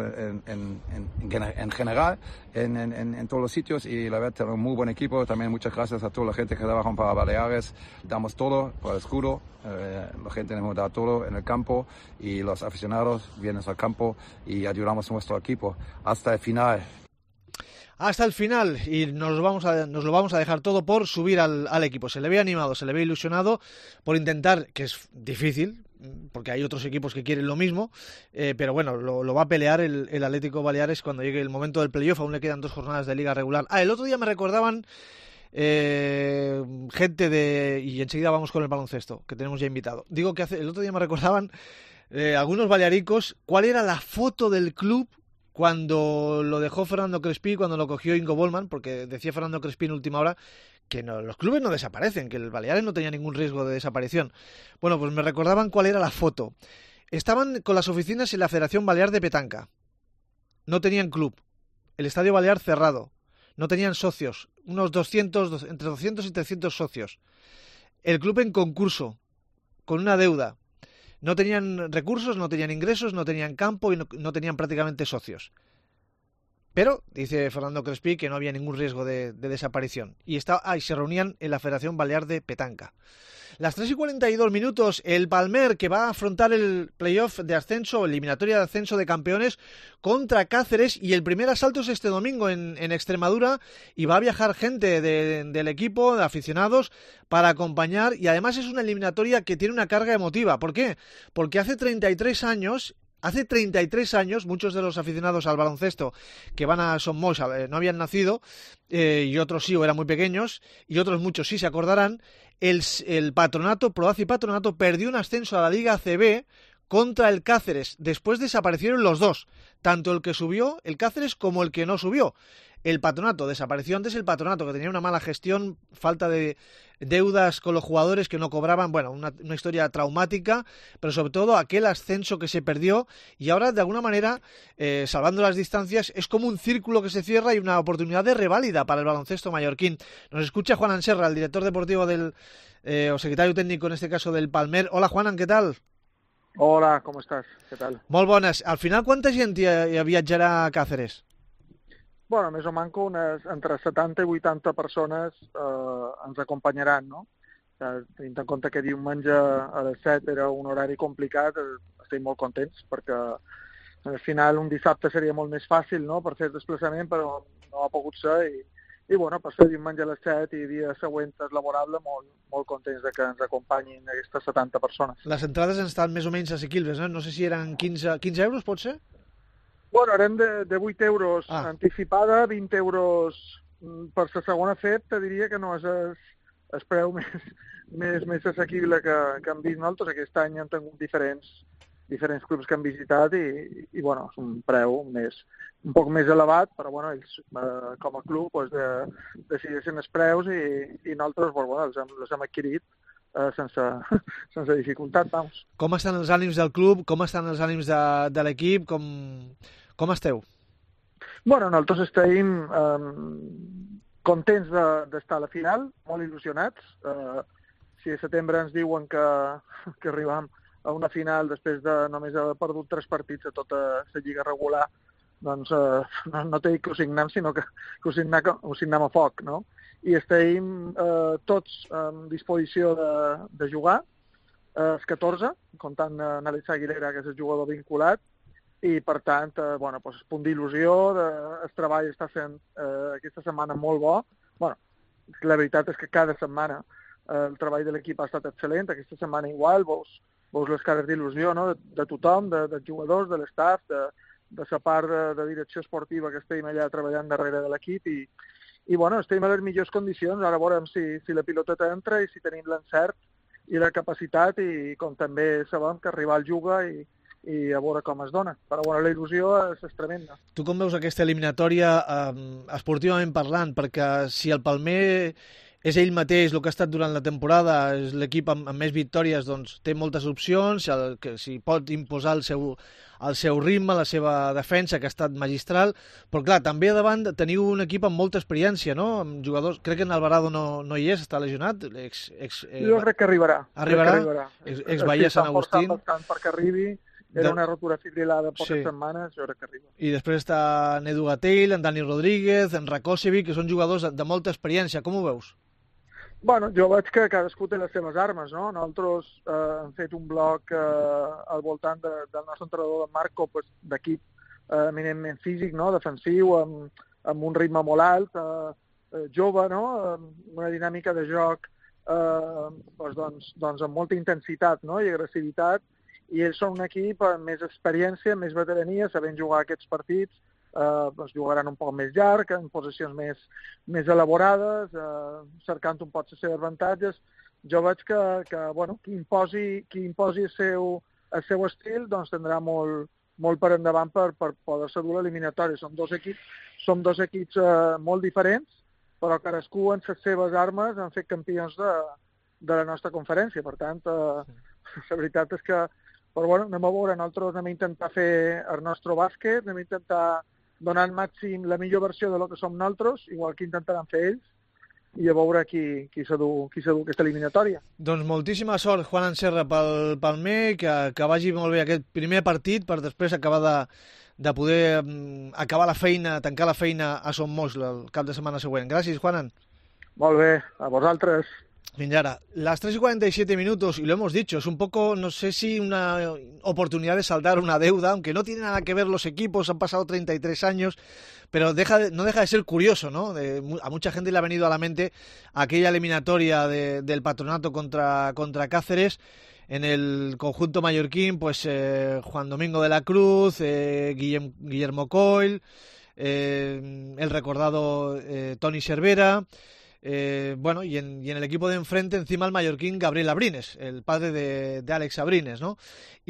en general, en todos los sitios, y la verdad tenemos un muy buen equipo, también muchas gracias a toda la gente que trabaja para Baleares, damos todo por el escudo, la gente nos da todo en el campo y los aficionados vienen al campo y ayudamos a nuestro equipo hasta el final. Hasta el final, y nos lo vamos a dejar todo por subir al equipo. Se le ve animado, se le ve ilusionado por intentar, que es difícil, porque hay otros equipos que quieren lo mismo, pero bueno, lo va a pelear el Atlético Baleares cuando llegue el momento del playoff. Aún le quedan 2 jornadas de liga regular. El otro día me recordaban gente y enseguida vamos con el baloncesto, que tenemos ya invitado. Digo que el otro día me recordaban algunos balearicos cuál era la foto del club cuando lo dejó Fernando Crespí, cuando lo cogió Ingo Bollmann, porque decía Fernando Crespí en última hora que los clubes no desaparecen, que el Baleares no tenía ningún riesgo de desaparición. Bueno, pues me recordaban cuál era la foto. Estaban con las oficinas en la Federación Balear de Petanca. No tenían club. El Estadio Balear cerrado. No tenían socios. Entre 200 y 300 socios. El club en concurso, con una deuda. No tenían recursos, no tenían ingresos, no tenían campo y no tenían prácticamente socios. Pero, dice Fernando Crespí, que no había ningún riesgo de desaparición. Y se reunían en la Federación Balear de Petanca. Las 3:42, el Palmer, que va a afrontar el playoff de ascenso, eliminatoria de ascenso de campeones, contra Cáceres, y el primer asalto es este domingo en Extremadura, y va a viajar gente del equipo, de aficionados, para acompañar, y además es una eliminatoria que tiene una carga emotiva. ¿Por qué? Porque hace 33 años, muchos de los aficionados al baloncesto que van a Son Moix no habían nacido, y otros sí, o eran muy pequeños, y otros muchos sí se acordarán. El Patronato, Proaci Patronato, perdió un ascenso a la Liga ACB contra el Cáceres. Después desaparecieron los dos, tanto el que subió, el Cáceres, como el que no subió. El Patronato desapareció antes, el Patronato, que tenía una mala gestión, falta de deudas con los jugadores que no cobraban, bueno, una historia traumática, pero sobre todo aquel ascenso que se perdió, y ahora de alguna manera, salvando las distancias, es como un círculo que se cierra y una oportunidad de reválida para el baloncesto mallorquín. Nos escucha Juan Anserra, el director deportivo o secretario técnico en este caso del Palmer. Hola Juanan, ¿qué tal? Hola, com estàs? Què tal? Molt bones. Al final, quanta gent viatjarà a Cáceres? Bueno, més o manco entre 70 i 80 persones ens acompanyaran, no? Tenint en compte que diumenge a les 7 era un horari complicat, estem molt contents, perquè al final un dissabte seria molt més fàcil, no?, per fer el desplaçament, però no ha pogut ser, i bueno, per ser diumenge a les 7 i dia següent és laborable, molt contents de que ens acompanyin aquestes 70 persones. Les entrades han estat més o menys assequibles, no? No sé si eren 15 euros, pot ser? Bueno, eren de 8 euros anticipada, 20 euros per la segona FEP, te diria que no és el preu més assequible que hem vist nosaltres. Aquest any hem tingut diferents clubs que hem visitat i bueno, és un preu un poc més elevat, però bueno, ells com a club decideixen els preus i nosaltres bueno, els hem adquirit sense dificultat, vamos. Com estan els ànims del club? Com estan els ànims de l'equip? Com esteu? Bueno, nosaltres estem contents d'estar a la final, molt il·lusionats. Si a setembre ens diuen que arribam a una final després de només haver perdut 3 partits a tota la lliga regular, doncs no t'he dit que ho signem, sinó que ho signem a foc, no? I estem tots en disposició de jugar, els 14, comptant Alex Aguilera, que és el jugador vinculat, i per tant, bueno, doncs, punt d'il·lusió, el treball està fent aquesta setmana molt bo. Bueno, la veritat és que cada setmana el treball de l'equip ha estat excel·lent, aquesta setmana igual, veus les cares d'il·lusió, no? de tothom, dels jugadors, de l'estaf, de la part de direcció esportiva que estem allà treballant darrere de l'equip i bueno, estem a les millors condicions. Ara veurem si la piloteta entra i si tenim l'encert i la capacitat i com també sabem que arribar al juga i a veure com es dona. Però bueno, la il·lusió és tremenda. Tu com veus aquesta eliminatòria esportivament parlant? Perquè si el Palmer és ell mateix el que ha estat durant la temporada, és l'equip amb més victòries, doncs té moltes opcions, si pot imposar el seu ritme, la seva defensa, que ha estat magistral, però clar, també a davant teniu un equip amb molta experiència, no? Amb jugadors, crec que en Alvarado no hi és, està lesionat. Jo crec que arribarà. Arribarà? Ex-Bahia Sant Agustín. Perquè arribi, era una rotura fibril·lar de poques setmanes, jo crec que arriba. I després està en Edu Gatell, en Dani Rodríguez, en Rakosevic, que són jugadors de molta experiència. Com ho veus? Bueno, jo veig que cadascú té les seves armes, no? Nosaltres hem fet un bloc al voltant del nostre entrenador de Marco, d'equip eminentment físic, no? Defensiu, amb un ritme molt alt, jove, no? Amb una dinàmica de joc doncs amb molta intensitat, no? I agressivitat, i ells són un equip amb més experiència, més veterania, sabent jugar aquests partits, doncs jugaran un poc més llarg, en posicions més elaborades, cercant un poc les seves avantatges. Jo veig que bueno, qui imposi el seu estil doncs tindrà molt per endavant per poder-se dur l'eliminatòria. Som dos equips molt diferents, però cadascú en les seves armes han fet campions de la nostra conferència. Per tant, la veritat és que però bueno, anem a veure, nosaltres anem a intentar fer el nostre bàsquet, anem a intentar donar al màxim la millor versió de lo que som nosaltres, igual que intentaran fer ells, i a veure qui s'adú aquesta eliminatòria. Doncs moltíssima sort, Juan Anserra, pel Palmer, que vagi molt bé aquest primer partit per després acabar de poder acabar la feina, tancar la feina a Son Moix el cap de setmana següent. Gràcies, Juanan. Molt bé, a vosaltres. Fins ara. Las 3:47 minutos, y lo hemos dicho, es un poco, no sé si una oportunidad de saldar una deuda, aunque no tiene nada que ver los equipos, han pasado 33 años, pero no deja de ser curioso, ¿no? A mucha gente le ha venido a la mente aquella eliminatoria del Patronato contra Cáceres, en el conjunto mallorquín, pues Juan Domingo de la Cruz, Guillermo Coll, el recordado Toni Cervera. Bueno, y en el equipo de enfrente encima el mallorquín Gabriel Abrines, el padre de Alex Abrines, ¿no?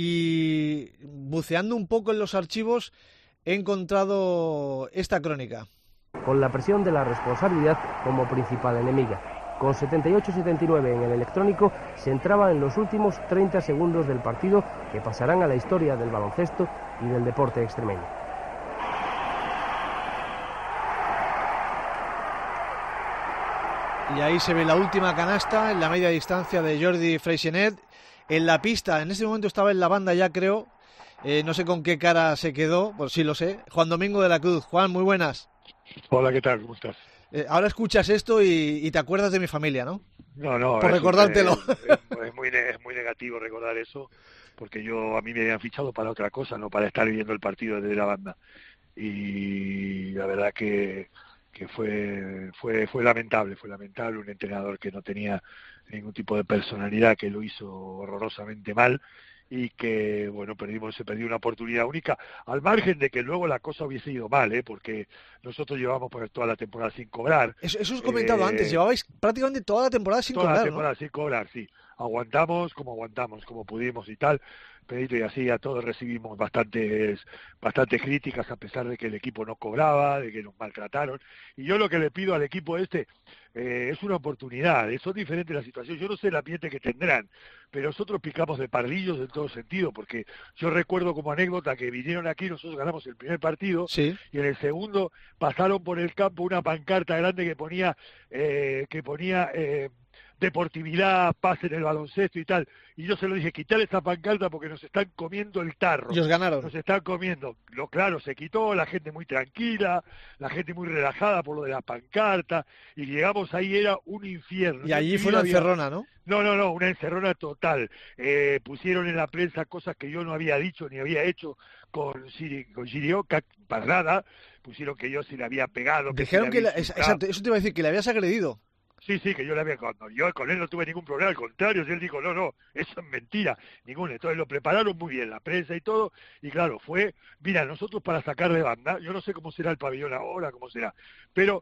Y buceando un poco en los archivos he encontrado esta crónica. Con la presión de la responsabilidad como principal enemiga. Con 78-79 en el electrónico se entraba en los últimos 30 segundos del partido que pasarán a la historia del baloncesto y del deporte extremeño. Y ahí se ve la última canasta en la media distancia de Jordi Freixenet. En la pista, en ese momento estaba en la banda ya, creo. No sé con qué cara se quedó, pues sí lo sé. Juan Domingo de la Cruz. Juan, muy buenas. Hola, ¿qué tal? ¿Cómo estás? Ahora escuchas esto y te acuerdas de mi familia, ¿no? No. Por recordártelo. Es muy negativo recordar eso, porque a mí me habían fichado para otra cosa, no para estar viendo el partido desde la banda. Y la verdad que fue lamentable, un entrenador que no tenía ningún tipo de personalidad, que lo hizo horrorosamente mal y que, bueno, se perdió una oportunidad única, al margen de que luego la cosa hubiese ido mal, porque nosotros llevamos toda la temporada sin cobrar. Eso os he comentado antes, llevabais prácticamente toda la temporada sin cobrar, Toda la temporada sin cobrar, sí. Aguantamos como pudimos y tal, Pedrito, y así a todos recibimos bastantes críticas, a pesar de que el equipo no cobraba, de que nos maltrataron. Y yo lo que le pido al equipo es una oportunidad. Son diferentes las situaciones. Yo no sé el ambiente que tendrán, pero nosotros picamos de pardillos en todo sentido, porque yo recuerdo como anécdota que vinieron aquí, nosotros ganamos el primer partido, sí, y en el segundo pasaron por el campo una pancarta grande que ponía deportividad, paz en el baloncesto y tal. Y yo se lo dije, quitar esa pancarta porque nos están comiendo el tarro. Y os ganaron. Nos están comiendo. Claro, se quitó, la gente muy tranquila, la gente muy relajada por lo de la pancarta, y llegamos ahí, era un infierno. Y allí fue una encerrona, ¿no? No, una encerrona total. Pusieron en la prensa cosas que yo no había dicho ni había hecho con Shirioka, para nada. Pusieron que yo se le había pegado. Dijeron que exacto, eso te iba a decir, que le habías agredido. Sí, que yo le había... Yo con él no tuve ningún problema, al contrario, él dijo, no, eso es mentira, ninguno. Entonces lo prepararon muy bien, la prensa y todo, y claro, mira, nosotros para sacar de banda, yo no sé cómo será el pabellón ahora, cómo será, pero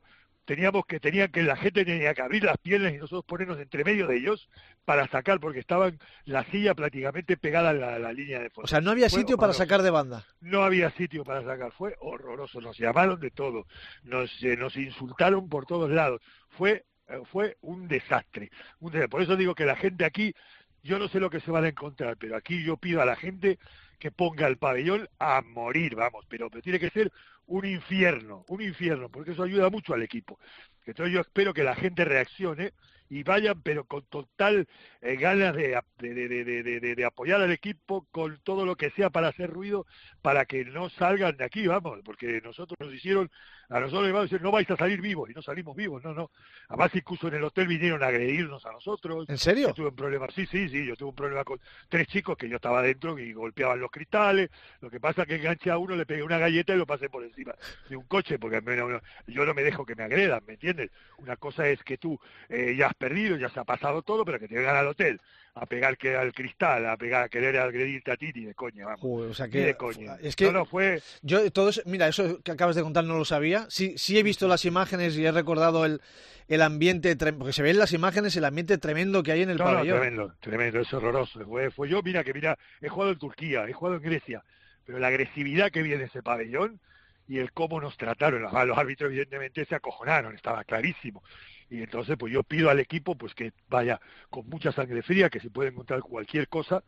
la gente tenía que abrir las piernas y nosotros ponernos entre medio de ellos para sacar, porque estaban la silla prácticamente pegada a la línea de fondo. O sea, no había sitio para sacar de banda. No había sitio para sacar, fue horroroso, nos llamaron de todo, nos insultaron por todos lados, fue un desastre. Por eso digo que la gente aquí, yo no sé lo que se van a encontrar, pero aquí yo pido a la gente que ponga el pabellón a morir, vamos, pero tiene que ser un infierno, porque eso ayuda mucho al equipo. Entonces yo espero que la gente reaccione y vayan, pero con total ganas de apoyar al equipo, con todo lo que sea para hacer ruido, para que no salgan de aquí, vamos, porque a nosotros nos van a decir, no vais a salir vivos, y no salimos vivos, no. Además, incluso en el hotel vinieron a agredirnos a nosotros. ¿En serio? Yo tuve un problema, sí, yo tuve un problema con 3 chicos que yo estaba dentro y golpeaban los cristales. Lo que pasa es que enganché a uno, le pegué una galleta y lo pasé por encima de un coche, porque yo no me dejo que me agredan, ¿me entiendes? Una cosa es que tú ya has perdido, ya se ha pasado todo, pero que te vengan al hotel a pegar al cristal, a querer agredirte a ti, ni de coña, vamos. Joder, o sea que, ni de coña. Es que fue... Mira, eso que acabas de contar no lo sabía. Sí he visto las imágenes y he recordado el ambiente, porque se ven las imágenes, el ambiente tremendo que hay en el pabellón. Tremendo, es horroroso. Fue yo, mira, he jugado en Turquía, he jugado en Grecia, pero la agresividad que vi en ese pabellón y el cómo nos trataron, los árbitros evidentemente se acojonaron, estaba clarísimo. Y entonces pues yo pido al equipo pues que vaya con mucha sangre fría, que se puede encontrar cualquier cosa.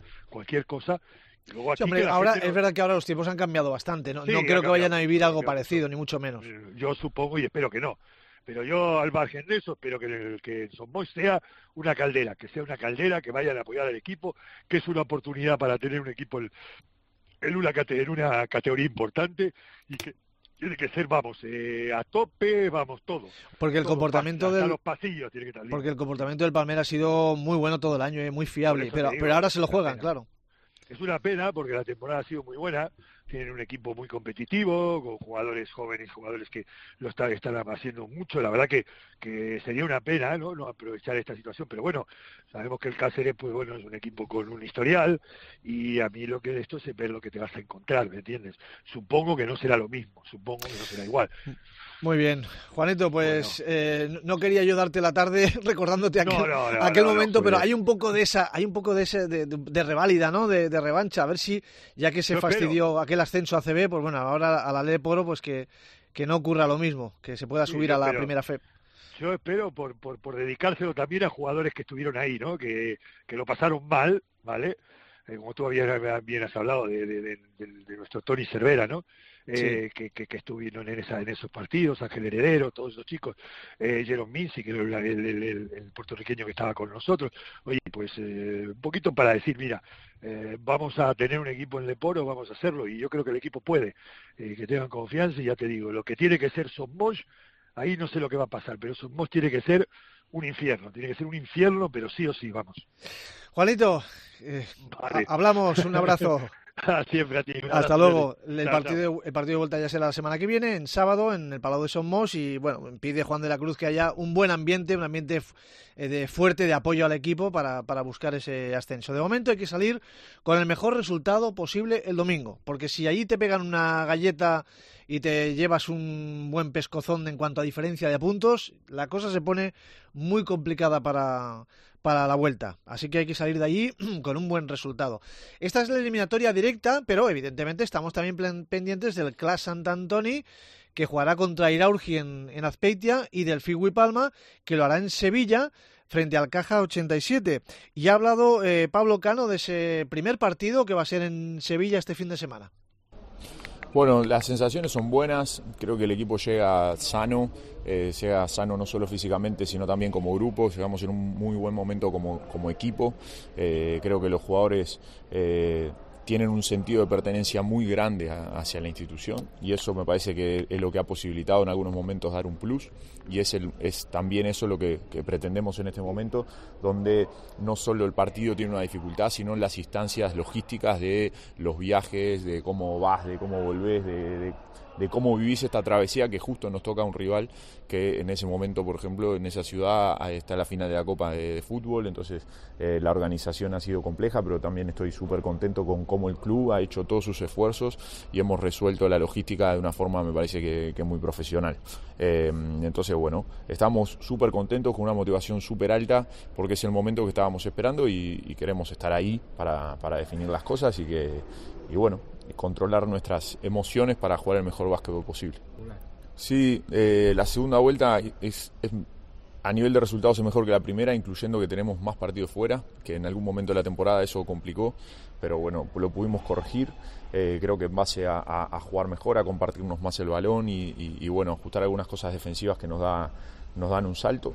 Y luego aquí, hombre, ahora es verdad que ahora los tiempos han cambiado bastante, ¿no? Sí, no creo que vayan a vivir algo parecido, ni mucho menos. Yo supongo y espero que no. Pero yo, al margen de eso, espero que Son Moix sea una caldera, que vayan a apoyar al equipo, que es una oportunidad para tener un equipo en una categoría importante, y que tiene que ser, a tope, todo. Porque el comportamiento los pasillos tiene que estar listo. Porque el comportamiento del Palmeiras ha sido muy bueno todo el año, muy fiable, pero ahora se lo juegan, claro. Es una pena porque la temporada ha sido muy buena, tienen un equipo muy competitivo, con jugadores jóvenes, jugadores que lo están haciendo mucho. La verdad que sería una pena no aprovechar esta situación, pero bueno, sabemos que el Cáceres pues bueno, es un equipo con un historial, y a mí lo que de esto es ver lo que te vas a encontrar, ¿me entiendes? Supongo que no será lo mismo, supongo que no será igual. Muy bien, Juanito, pues bueno. No quería yo darte la tarde recordándote aquel momento, pero hay un poco de de reválida, ¿no? De revancha, a ver si, ya que se fastidió aquel ascenso a CB, pues bueno, ahora a la Ley Poro, pues que no ocurra lo mismo, que se pueda subir a la primera FEP. Yo espero por dedicárselo también a jugadores que estuvieron ahí, ¿no? Que lo pasaron mal, ¿vale? Como tú bien has hablado de nuestro Tony Cervera, ¿no? Sí. Que estuvieron en esos partidos, Ángel Heredero, todos esos chicos, Jerome Mincy, que era el puertorriqueño que estaba con nosotros. Oye, pues un poquito para decir, mira, vamos a tener un equipo en Leporo, vamos a hacerlo, y yo creo que el equipo puede, que tengan confianza, y ya te digo, lo que tiene que ser Son Moix, ahí no sé lo que va a pasar, pero Son Moix tiene que ser un infierno, pero sí o sí, vamos. Juanito, vale. Hablamos, un abrazo. Siempre a ti. Hasta luego. El partido de vuelta ya será la semana que viene, en sábado, en el Palau de Son Moix, y bueno, pide Juan de la Cruz que haya un buen ambiente, de fuerte de apoyo al equipo para buscar ese ascenso. De momento hay que salir con el mejor resultado posible el domingo, porque si allí te pegan una galleta y te llevas un buen pescozón en cuanto a diferencia de puntos, la cosa se pone muy complicada para para la vuelta. Así que hay que salir de allí con un buen resultado. Esta es la eliminatoria directa, pero evidentemente estamos también pendientes del Clas Sant Antoni, que jugará contra Iraurgi en Azpeitia, y del Figui Palma, que lo hará en Sevilla frente al Caja 87. Y ha hablado Pablo Cano de ese primer partido que va a ser en Sevilla este fin de semana. Bueno, las sensaciones son buenas, creo que el equipo llega sano no solo físicamente sino también como grupo, llegamos en un muy buen momento como equipo, creo que los jugadores tienen un sentido de pertenencia muy grande hacia la institución y eso me parece que es lo que ha posibilitado en algunos momentos dar un plus y es también eso lo que pretendemos en este momento, donde no solo el partido tiene una dificultad, sino las instancias logísticas de los viajes, de cómo vas, de cómo volvés, de cómo vivís esta travesía, que justo nos toca a un rival que en ese momento, por ejemplo, en esa ciudad está la final de la Copa de Fútbol, entonces la organización ha sido compleja, pero también estoy súper contento con cómo el club ha hecho todos sus esfuerzos y hemos resuelto la logística de una forma, me parece que muy profesional. Entonces, bueno, estamos súper contentos, con una motivación súper alta, porque es el momento que estábamos esperando y queremos estar ahí para definir las cosas y bueno, controlar nuestras emociones para jugar el mejor básquetbol posible. Sí, la segunda vuelta es a nivel de resultados es mejor que la primera, incluyendo que tenemos más partidos fuera, que en algún momento de la temporada eso complicó, pero bueno, lo pudimos corregir, creo que en base a jugar mejor, a compartirnos más el balón y bueno, ajustar algunas cosas defensivas que nos dan un salto.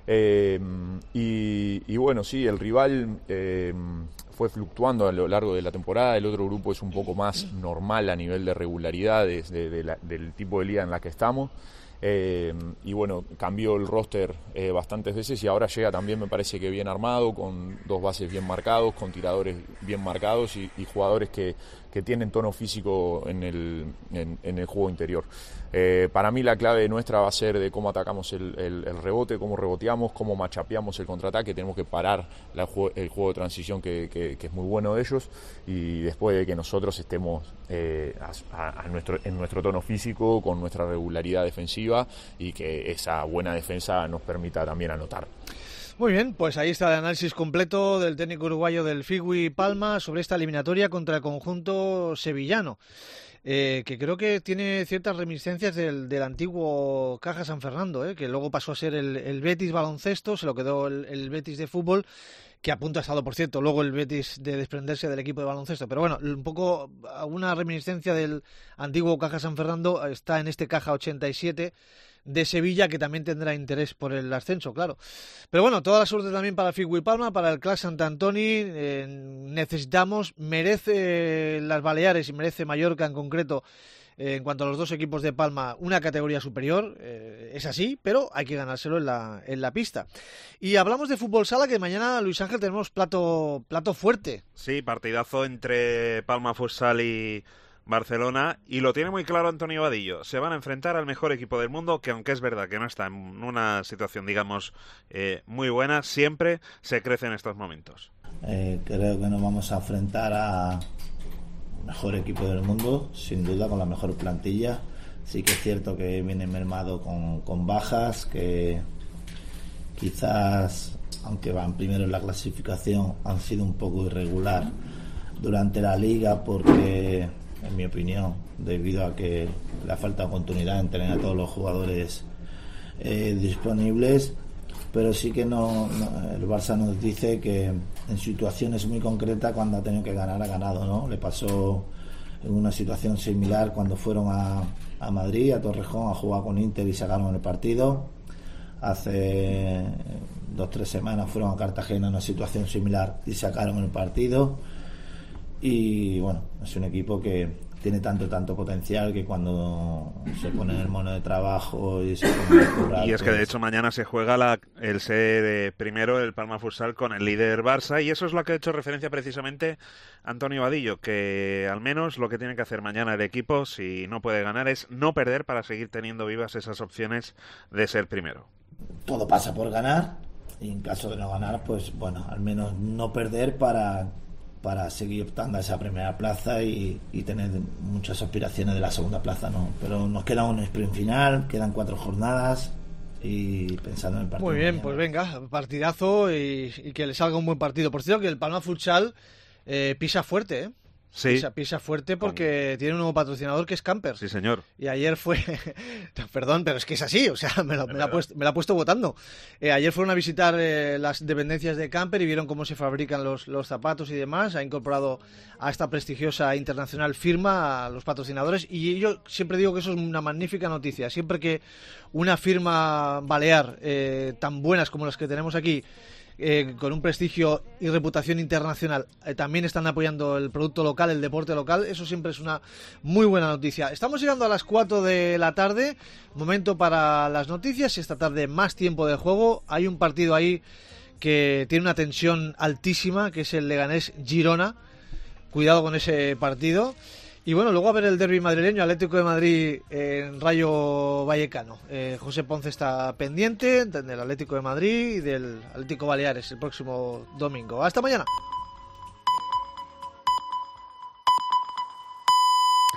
Y bueno, sí, el rival fue fluctuando a lo largo de la temporada, el otro grupo es un poco más normal a nivel de regularidad del tipo de liga en la que estamos. Y bueno, cambió el roster bastantes veces y ahora llega también, me parece que bien armado, con dos bases bien marcados, con tiradores bien marcados y jugadores que tienen tono físico en el juego interior. Para mí la clave nuestra va a ser de cómo atacamos el rebote, cómo reboteamos, cómo machapeamos el contraataque. Tenemos que parar el juego de transición que es muy bueno de ellos, y después de que nosotros estemos en nuestro tono físico, con nuestra regularidad defensiva, y que esa buena defensa nos permita también anotar. Muy bien, pues ahí está el análisis completo del técnico uruguayo del Figui Palma sobre esta eliminatoria contra el conjunto sevillano, que creo que tiene ciertas reminiscencias del antiguo Caja San Fernando, que luego pasó a ser el Betis baloncesto, se lo quedó el Betis de fútbol, que a punto ha estado, por cierto, luego el Betis de desprenderse del equipo de baloncesto. Pero bueno, un poco alguna reminiscencia del antiguo Caja San Fernando está en este Caja 87 de Sevilla, que también tendrá interés por el ascenso, claro. Pero bueno, toda la suerte también para Figui Palma, para el Clas Sant Antoni. Merece las Baleares y merece Mallorca en concreto, en cuanto a los dos equipos de Palma, una categoría superior, es así, pero hay que ganárselo en la pista. Y hablamos de fútbol sala, que mañana, Luis Ángel, tenemos plato fuerte. Sí, partidazo entre Palma Futsal y Barcelona, y lo tiene muy claro Antonio Vadillo. Se van a enfrentar al mejor equipo del mundo, que aunque es verdad que no está en una situación, digamos, muy buena, siempre se crece en estos momentos. Creo que nos vamos a enfrentar a mejor equipo del mundo, sin duda, con la mejor plantilla. Sí que es cierto que viene mermado con bajas, que quizás, aunque van primero en la clasificación, han sido un poco irregular durante la liga, porque, en mi opinión, debido a que le ha faltado continuidad en tener a todos los jugadores disponibles. Pero sí que el Barça nos dice que en situaciones muy concretas, cuando ha tenido que ganar, ha ganado, ¿no? Le pasó en una situación similar cuando fueron a Madrid, a Torrejón, a jugar con Inter y sacaron el partido. Hace 2-3 semanas fueron a Cartagena en una situación similar y sacaron el partido. Y bueno, es un equipo que tiene tanto potencial, que cuando se pone en el mono de trabajo y se pone a currar, y es que de hecho mañana se juega el sede primero del Palma Futsal con el líder Barça, y eso es lo que ha hecho referencia precisamente Antonio Vadillo, que al menos lo que tiene que hacer mañana el equipo, si no puede ganar, es no perder para seguir teniendo vivas esas opciones de ser primero. Todo pasa por ganar, y en caso de no ganar, pues bueno, al menos no perder para seguir optando a esa primera plaza y tener muchas aspiraciones de la segunda plaza, ¿no? Pero nos queda un sprint final, quedan 4 jornadas, y pensando en el partido. Muy bien, mañana. pues venga, partidazo y que le salga un buen partido. Por cierto, que el Palma Futsal pisa fuerte, ¿eh? Sí. Pisa fuerte porque tiene un nuevo patrocinador que es Camper. Sí, señor. Y ayer fue... Perdón, pero es que es así, o sea, me la ha puesto votando. Ayer fueron a visitar las dependencias de Camper y vieron cómo se fabrican los zapatos y demás. Ha incorporado a esta prestigiosa internacional firma a los patrocinadores y yo siempre digo que eso es una magnífica noticia. Siempre que una firma balear tan buenas como las que tenemos aquí, con un prestigio y reputación internacional, también están apoyando el producto local, el deporte local, eso siempre es una muy buena noticia. Estamos llegando a las 4 de la tarde, momento para las noticias. Esta tarde más tiempo de juego, hay un partido ahí que tiene una tensión altísima, que es el Leganés-Girona. Cuidado con ese partido. Y bueno, luego a ver el derbi madrileño, Atlético de Madrid en Rayo Vallecano. José Ponce está pendiente del Atlético de Madrid y del Atlético Baleares el próximo domingo. Hasta mañana.